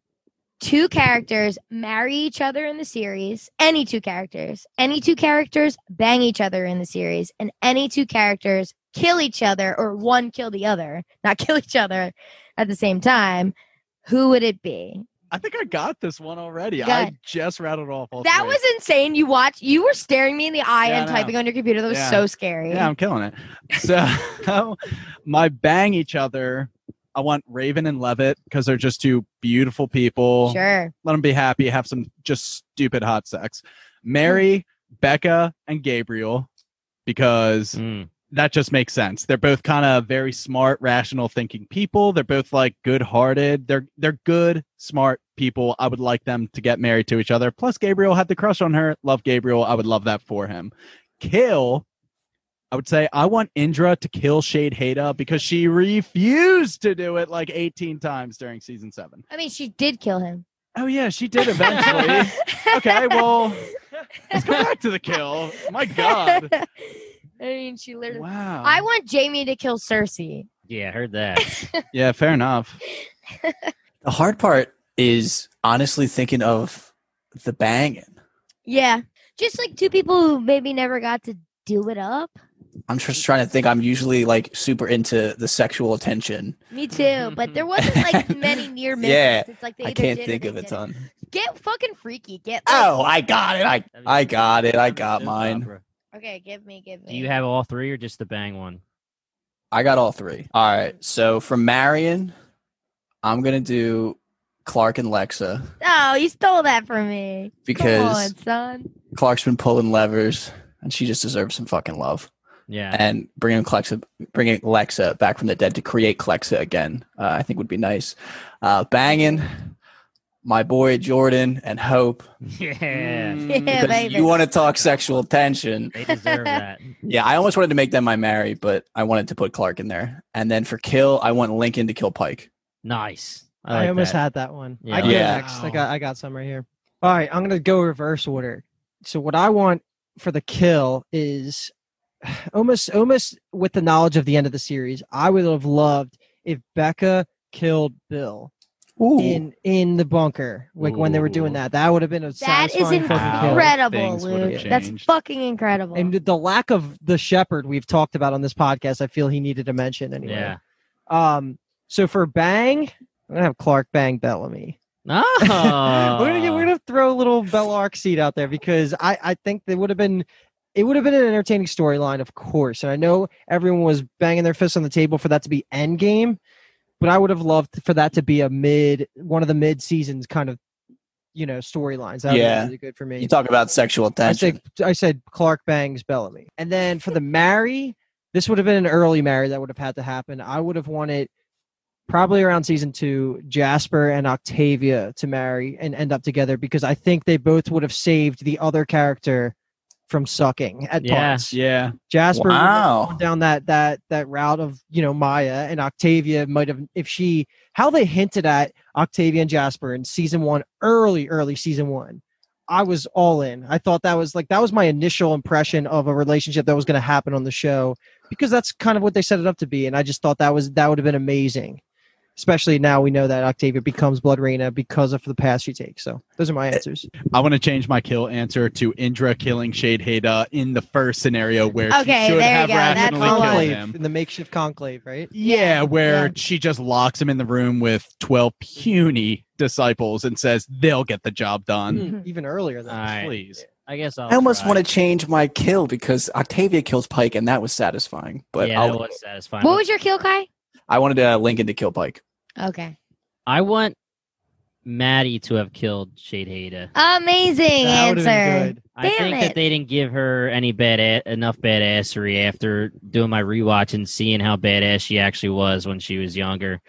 2 characters marry each other in the series, any 2 characters bang each other in the series, and any 2 characters kill each other or one kill the other, not kill each other at the same time, who would it be?
I think I got this one already.
Go
I
ahead.
just rattled off all
That
3.
was insane. You were staring me in the eye
Yeah, I
and
know.
typing on your computer. That was
Yeah.
so scary.
Yeah, I'm killing it. So my bang each other, I want Raven and Levitt because they're just 2 beautiful people.
Sure.
Let them be happy, have some just stupid hot sex. Mary, Becca, and Gabriel because
Mm.
that just makes sense. They're both kind of very smart, rational thinking people. They're both like good-hearted. They're good, smart people. I would like them to get married to each other. Plus, Gabriel had the crush on her. Love Gabriel. I would love that for him. Kill. I would say I want Indra to kill Shade Haida because she refused to do it like 18 times during season 7.
I mean, she did kill him.
Oh yeah, she did eventually. Okay, well, let's go back to the kill. My God.
I mean, she literally.
Wow.
I want Jamie to kill Cersei.
Yeah, I heard that.
Yeah, fair enough.
The hard part is honestly thinking of the banging.
Yeah. Just like 2 people who maybe never got to do it up.
I'm just trying to think. I'm usually like super into the sexual attention.
Me too. But there wasn't like many near misses.
Yeah,
It's like they
I
either
can't
did or
think
they
of a
didn't.
ton.
Get fucking freaky. Get.
Oh, I got it. I got it. I got mine.
Okay, give me.
Do you have all 3 or just the bang one?
I got all 3. All right. So for Marion, I'm gonna do Clark and Lexa
Oh, you stole that from me. Come
because
on, son.
Clark's been pulling levers and she just deserves some fucking love.
Yeah.
and bringing Lexa back from the dead to create Clexa again, I think would be nice. Banging my boy Jordan and Hope.
Yeah.
Yeah,
Because
baby.
you want to talk sexual tension.
They deserve that.
Yeah, I almost wanted to make them my Mary, but I wanted to put Clark in there. And then for kill, I want Lincoln to kill Pike.
Nice.
I
like
almost
that.
had that one.
Yeah.
I go
Yeah.
next. I got some right here. All right, I'm gonna go reverse order. So what I want for the kill is almost with the knowledge of the end of the series. I would have loved if Becca killed Bill in the bunker, like when they were doing that. That would have been a
That is
satisfying fucking kill.
incredible,
Things would have
Luke. That's
changed.
fucking incredible.
And the lack of the shepherd we've talked about on this podcast, I feel he needed to mention anyway.
Yeah.
So for Bang, I'm gonna have Clark bang Bellamy.
Oh.
we're gonna throw a little Bellark seed out there because I think it would have been an entertaining storyline, of course. And I know everyone was banging their fists on the table for that to be Endgame, but I would have loved for that to be one of the mid seasons kind of storylines. That would
Yeah.
be really good for me.
You talk about sexual tension.
I said Clark bangs Bellamy. And then for the marry, this would have been an early marry that would have had to happen. I would have wanted probably around season 2, Jasper and Octavia to marry and end up together because I think they both would have saved the other character from sucking at parts.
Yeah.
Jasper
Wow.
would have gone down that route of Maya, and Octavia might have how they hinted at Octavia and Jasper in season 1, early season 1. I was all in. I thought that was my initial impression of a relationship that was going to happen on the show because that's kind of what they set it up to be, and I just thought that would have been amazing. Especially now we know that Octavia becomes Blood Reina because of the path she takes. So those are my answers.
I want to change my kill answer to Indra killing Shade Haida in the first scenario where
Okay,
she should
there you
have
go. That's
rationally
the one.
killed
Conclave,
him.
in the makeshift conclave, right?
Yeah, where
Yeah.
she just locks him in the room with 12 puny disciples and says they'll get the job done.
Even earlier than
All right.
Please.
I guess I'll
I almost
try.
want to change my kill because Octavia kills Pike, and that was satisfying. But
Yeah, that was satisfying.
What was your kill, Kai?
I wanted Lincoln to kill Pike.
Okay.
I want Maddie to have killed Shade Haida.
Amazing
That would've been
answer.
good.
I
Damn
think
it.
that they didn't give her any enough badassery after doing my rewatch and seeing how badass she actually was when she was younger.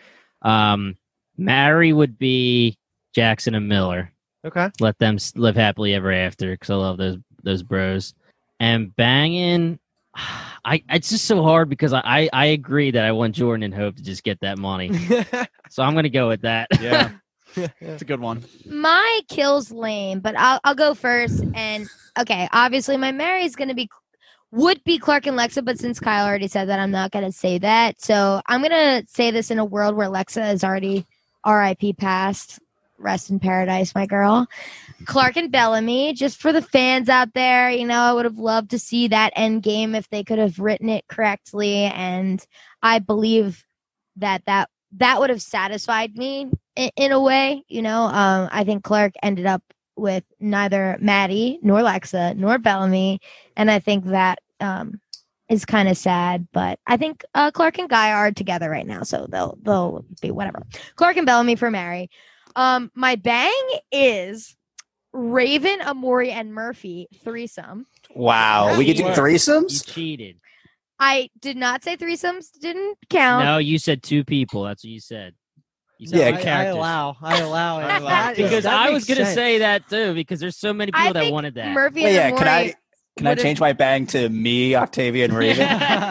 Mary would be Jackson and Miller.
Okay.
Let them live happily ever after because I love those bros. And banging, it's just so hard because I agree that I want Jordan and Hope to just get that money. So I'm gonna go with that.
Yeah. It's a good one.
My kill's lame, but I'll go first. And okay, obviously my Mary is would be Clark and Lexa, but since Kyle already said that, I'm not gonna say that. So I'm gonna say this in a world where Lexa is already R.I.P. passed. Rest in paradise, my girl. Clark and Bellamy, just for the fans out there, I would have loved to see that end game if they could have written it correctly. And I believe that would have satisfied me in a way. I think Clark ended up with neither Maddie nor Lexa nor Bellamy. And I think that is kind of sad. But I think Clark and Guy are together right now. So they'll be whatever. Clark and Bellamy for Mary. My bang is Raven, Amori, and Murphy threesome.
Wow, we could do
You
threesomes.
cheated.
I did not say threesomes didn't count.
No, you said 2 people. That's what you said. You said
Yeah,
two
I
characters.
allow it.
I allow
That
it.
is-
Because
that
I
makes
was gonna
sense.
say that too. Because there's so many
I
people that
think
wanted that.
Murphy
Wait,
and
yeah, can
Amori.
I change my bang to me, Octavia, and Raven?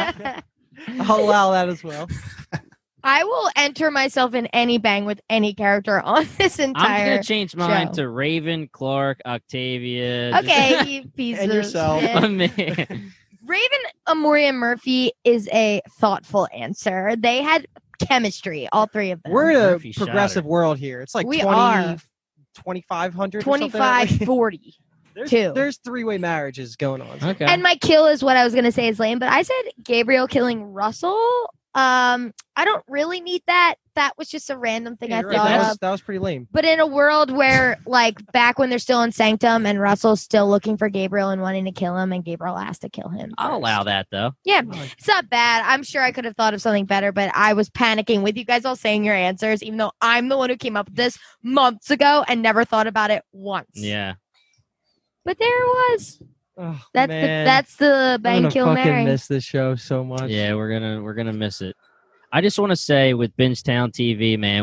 I'll allow that as well.
I will enter myself in any bang with any character on this
I'm
entire.
gonna change mine
show.
to Raven, Clark, Octavia.
Okay, you piece
And
of
yourself.
shit.
Man.
Raven, Amori, and Murphy is a thoughtful answer. They had chemistry, all three of them.
We're in a
Murphy shot
progressive
her.
world here. It's like
We
20,
are.
2,500 or
25,
something.
40. two.
There's three-way marriages going on.
Okay.
And my kill is what I was gonna say is lame, but I said Gabriel killing Russell. I don't really need that. That was just a random thing
Yeah,
I
you're
thought
right.
of.
That was pretty lame.
But in a world where, like, back when they're still in Sanctum and Russell's still looking for Gabriel and wanting to kill him, and Gabriel has to kill him.
I'll
first.
allow that though.
Yeah, it's not bad. I'm sure I could have thought of something better, but I was panicking with you guys all saying your answers, even though I'm the one who came up with this months ago and never thought about it once.
Yeah.
But there it was.
Oh,
That's
man.
the
I'm
Bang
gonna
Kill
fucking
Mary.
miss this show so much.
Yeah, we're gonna miss it. I just want to say with Bingetown TV, man,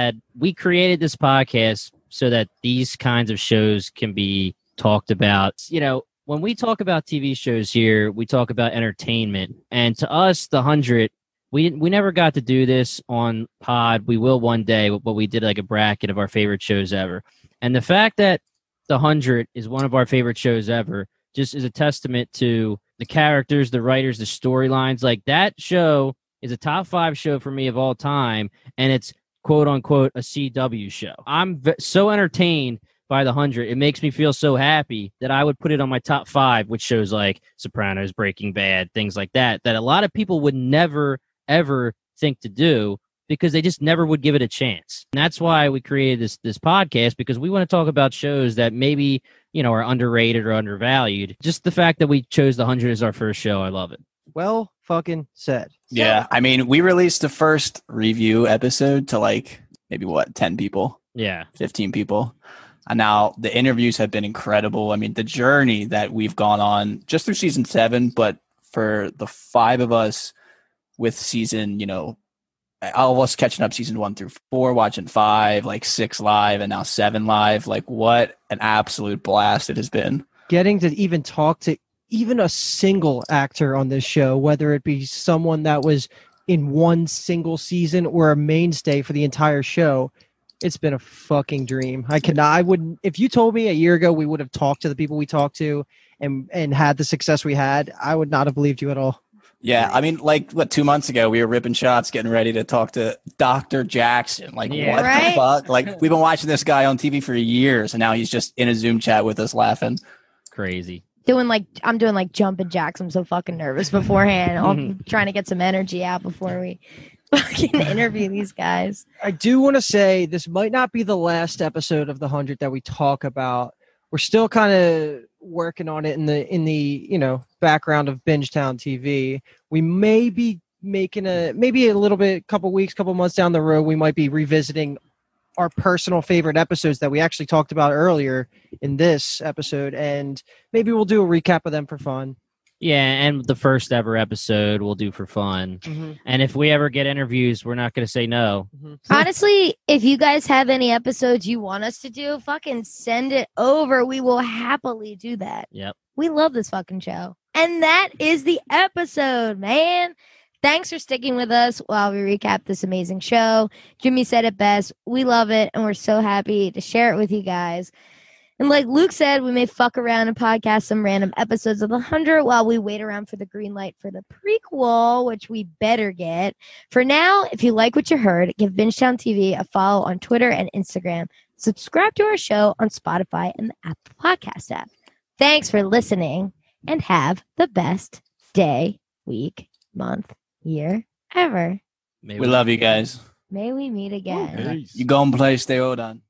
we created this podcast so that these kinds of shows can be talked about. You know, when we talk about TV shows here, we talk about entertainment, and to us, The 100, we never got to do this on pod. We will one day, but we did like a bracket of our favorite shows ever, and the fact that The 100 is one of our favorite shows ever just is a testament to the characters, the writers, the storylines. Like that show is a top 5 show for me of all time, and it's quote unquote a CW show. I'm so entertained by The 100. It makes me feel so happy that I would put it on my top 5, which shows like Sopranos, Breaking Bad, things like that a lot of people would never, ever think to do because they just never would give it a chance. And that's why we created this podcast, because we want to talk about shows that maybe, you know, are underrated or undervalued. Just the fact that we chose The 100 as our first show, I love it.
Well fucking said.
Yeah, I mean, we released the first review episode to like maybe 10 people,
Yeah.
15 people. And now the interviews have been incredible. I mean, the journey that we've gone on just through season 7, but for the 5 of us with season, you know, all of us catching up season 1 through 4, watching 5, like 6 live, and now 7 live. Like, what an absolute blast it has been.
Getting to even talk to even a single actor on this show, whether it be someone that was in one single season or a mainstay for the entire show, it's been a fucking dream. I wouldn't, if you told me a year ago we would have talked to the people we talked to and had the success we had, I would not have believed you at all.
Yeah, I mean, like, 2 months ago, we were ripping shots, getting ready to talk to Dr. Jackson. Like,
Yeah.
what
Right?
the fuck? Like, we've been watching this guy on TV for years, and now he's just in a Zoom chat with us laughing.
Crazy.
I'm doing like jumping jacks. I'm so fucking nervous beforehand. I'm trying to get some energy out before we fucking interview these guys.
I do want to say this might not be the last episode of the 100 that we talk about. We're still kind of working on it in the you know, background of Bingetown TV. We may be making maybe a little bit, couple months down the road, we might be revisiting our personal favorite episodes that we actually talked about earlier in this episode, and maybe we'll do a recap of them for fun.
Yeah, and the first ever episode we'll do for fun. And if we ever get interviews, we're not going to say no.
Honestly, if you guys have any episodes you want us to do, fucking send it over. We will happily do that.
Yep.
We love this fucking show. And that is the episode, man. Thanks for sticking with us while we recap this amazing show. Jimmy said it best. We love it, and we're so happy to share it with you guys. And like Luke said, we may fuck around and podcast some random episodes of The 100 while we wait around for the green light for the prequel, which we better get. For now, if you like what you heard, give Bingetown TV a follow on Twitter and Instagram. Subscribe to our show on Spotify and the Apple Podcast app. Thanks for listening, and have the best day, week, month, year ever.
Maybe
We love you guys.
May we meet again.
You go and play, stay hold on.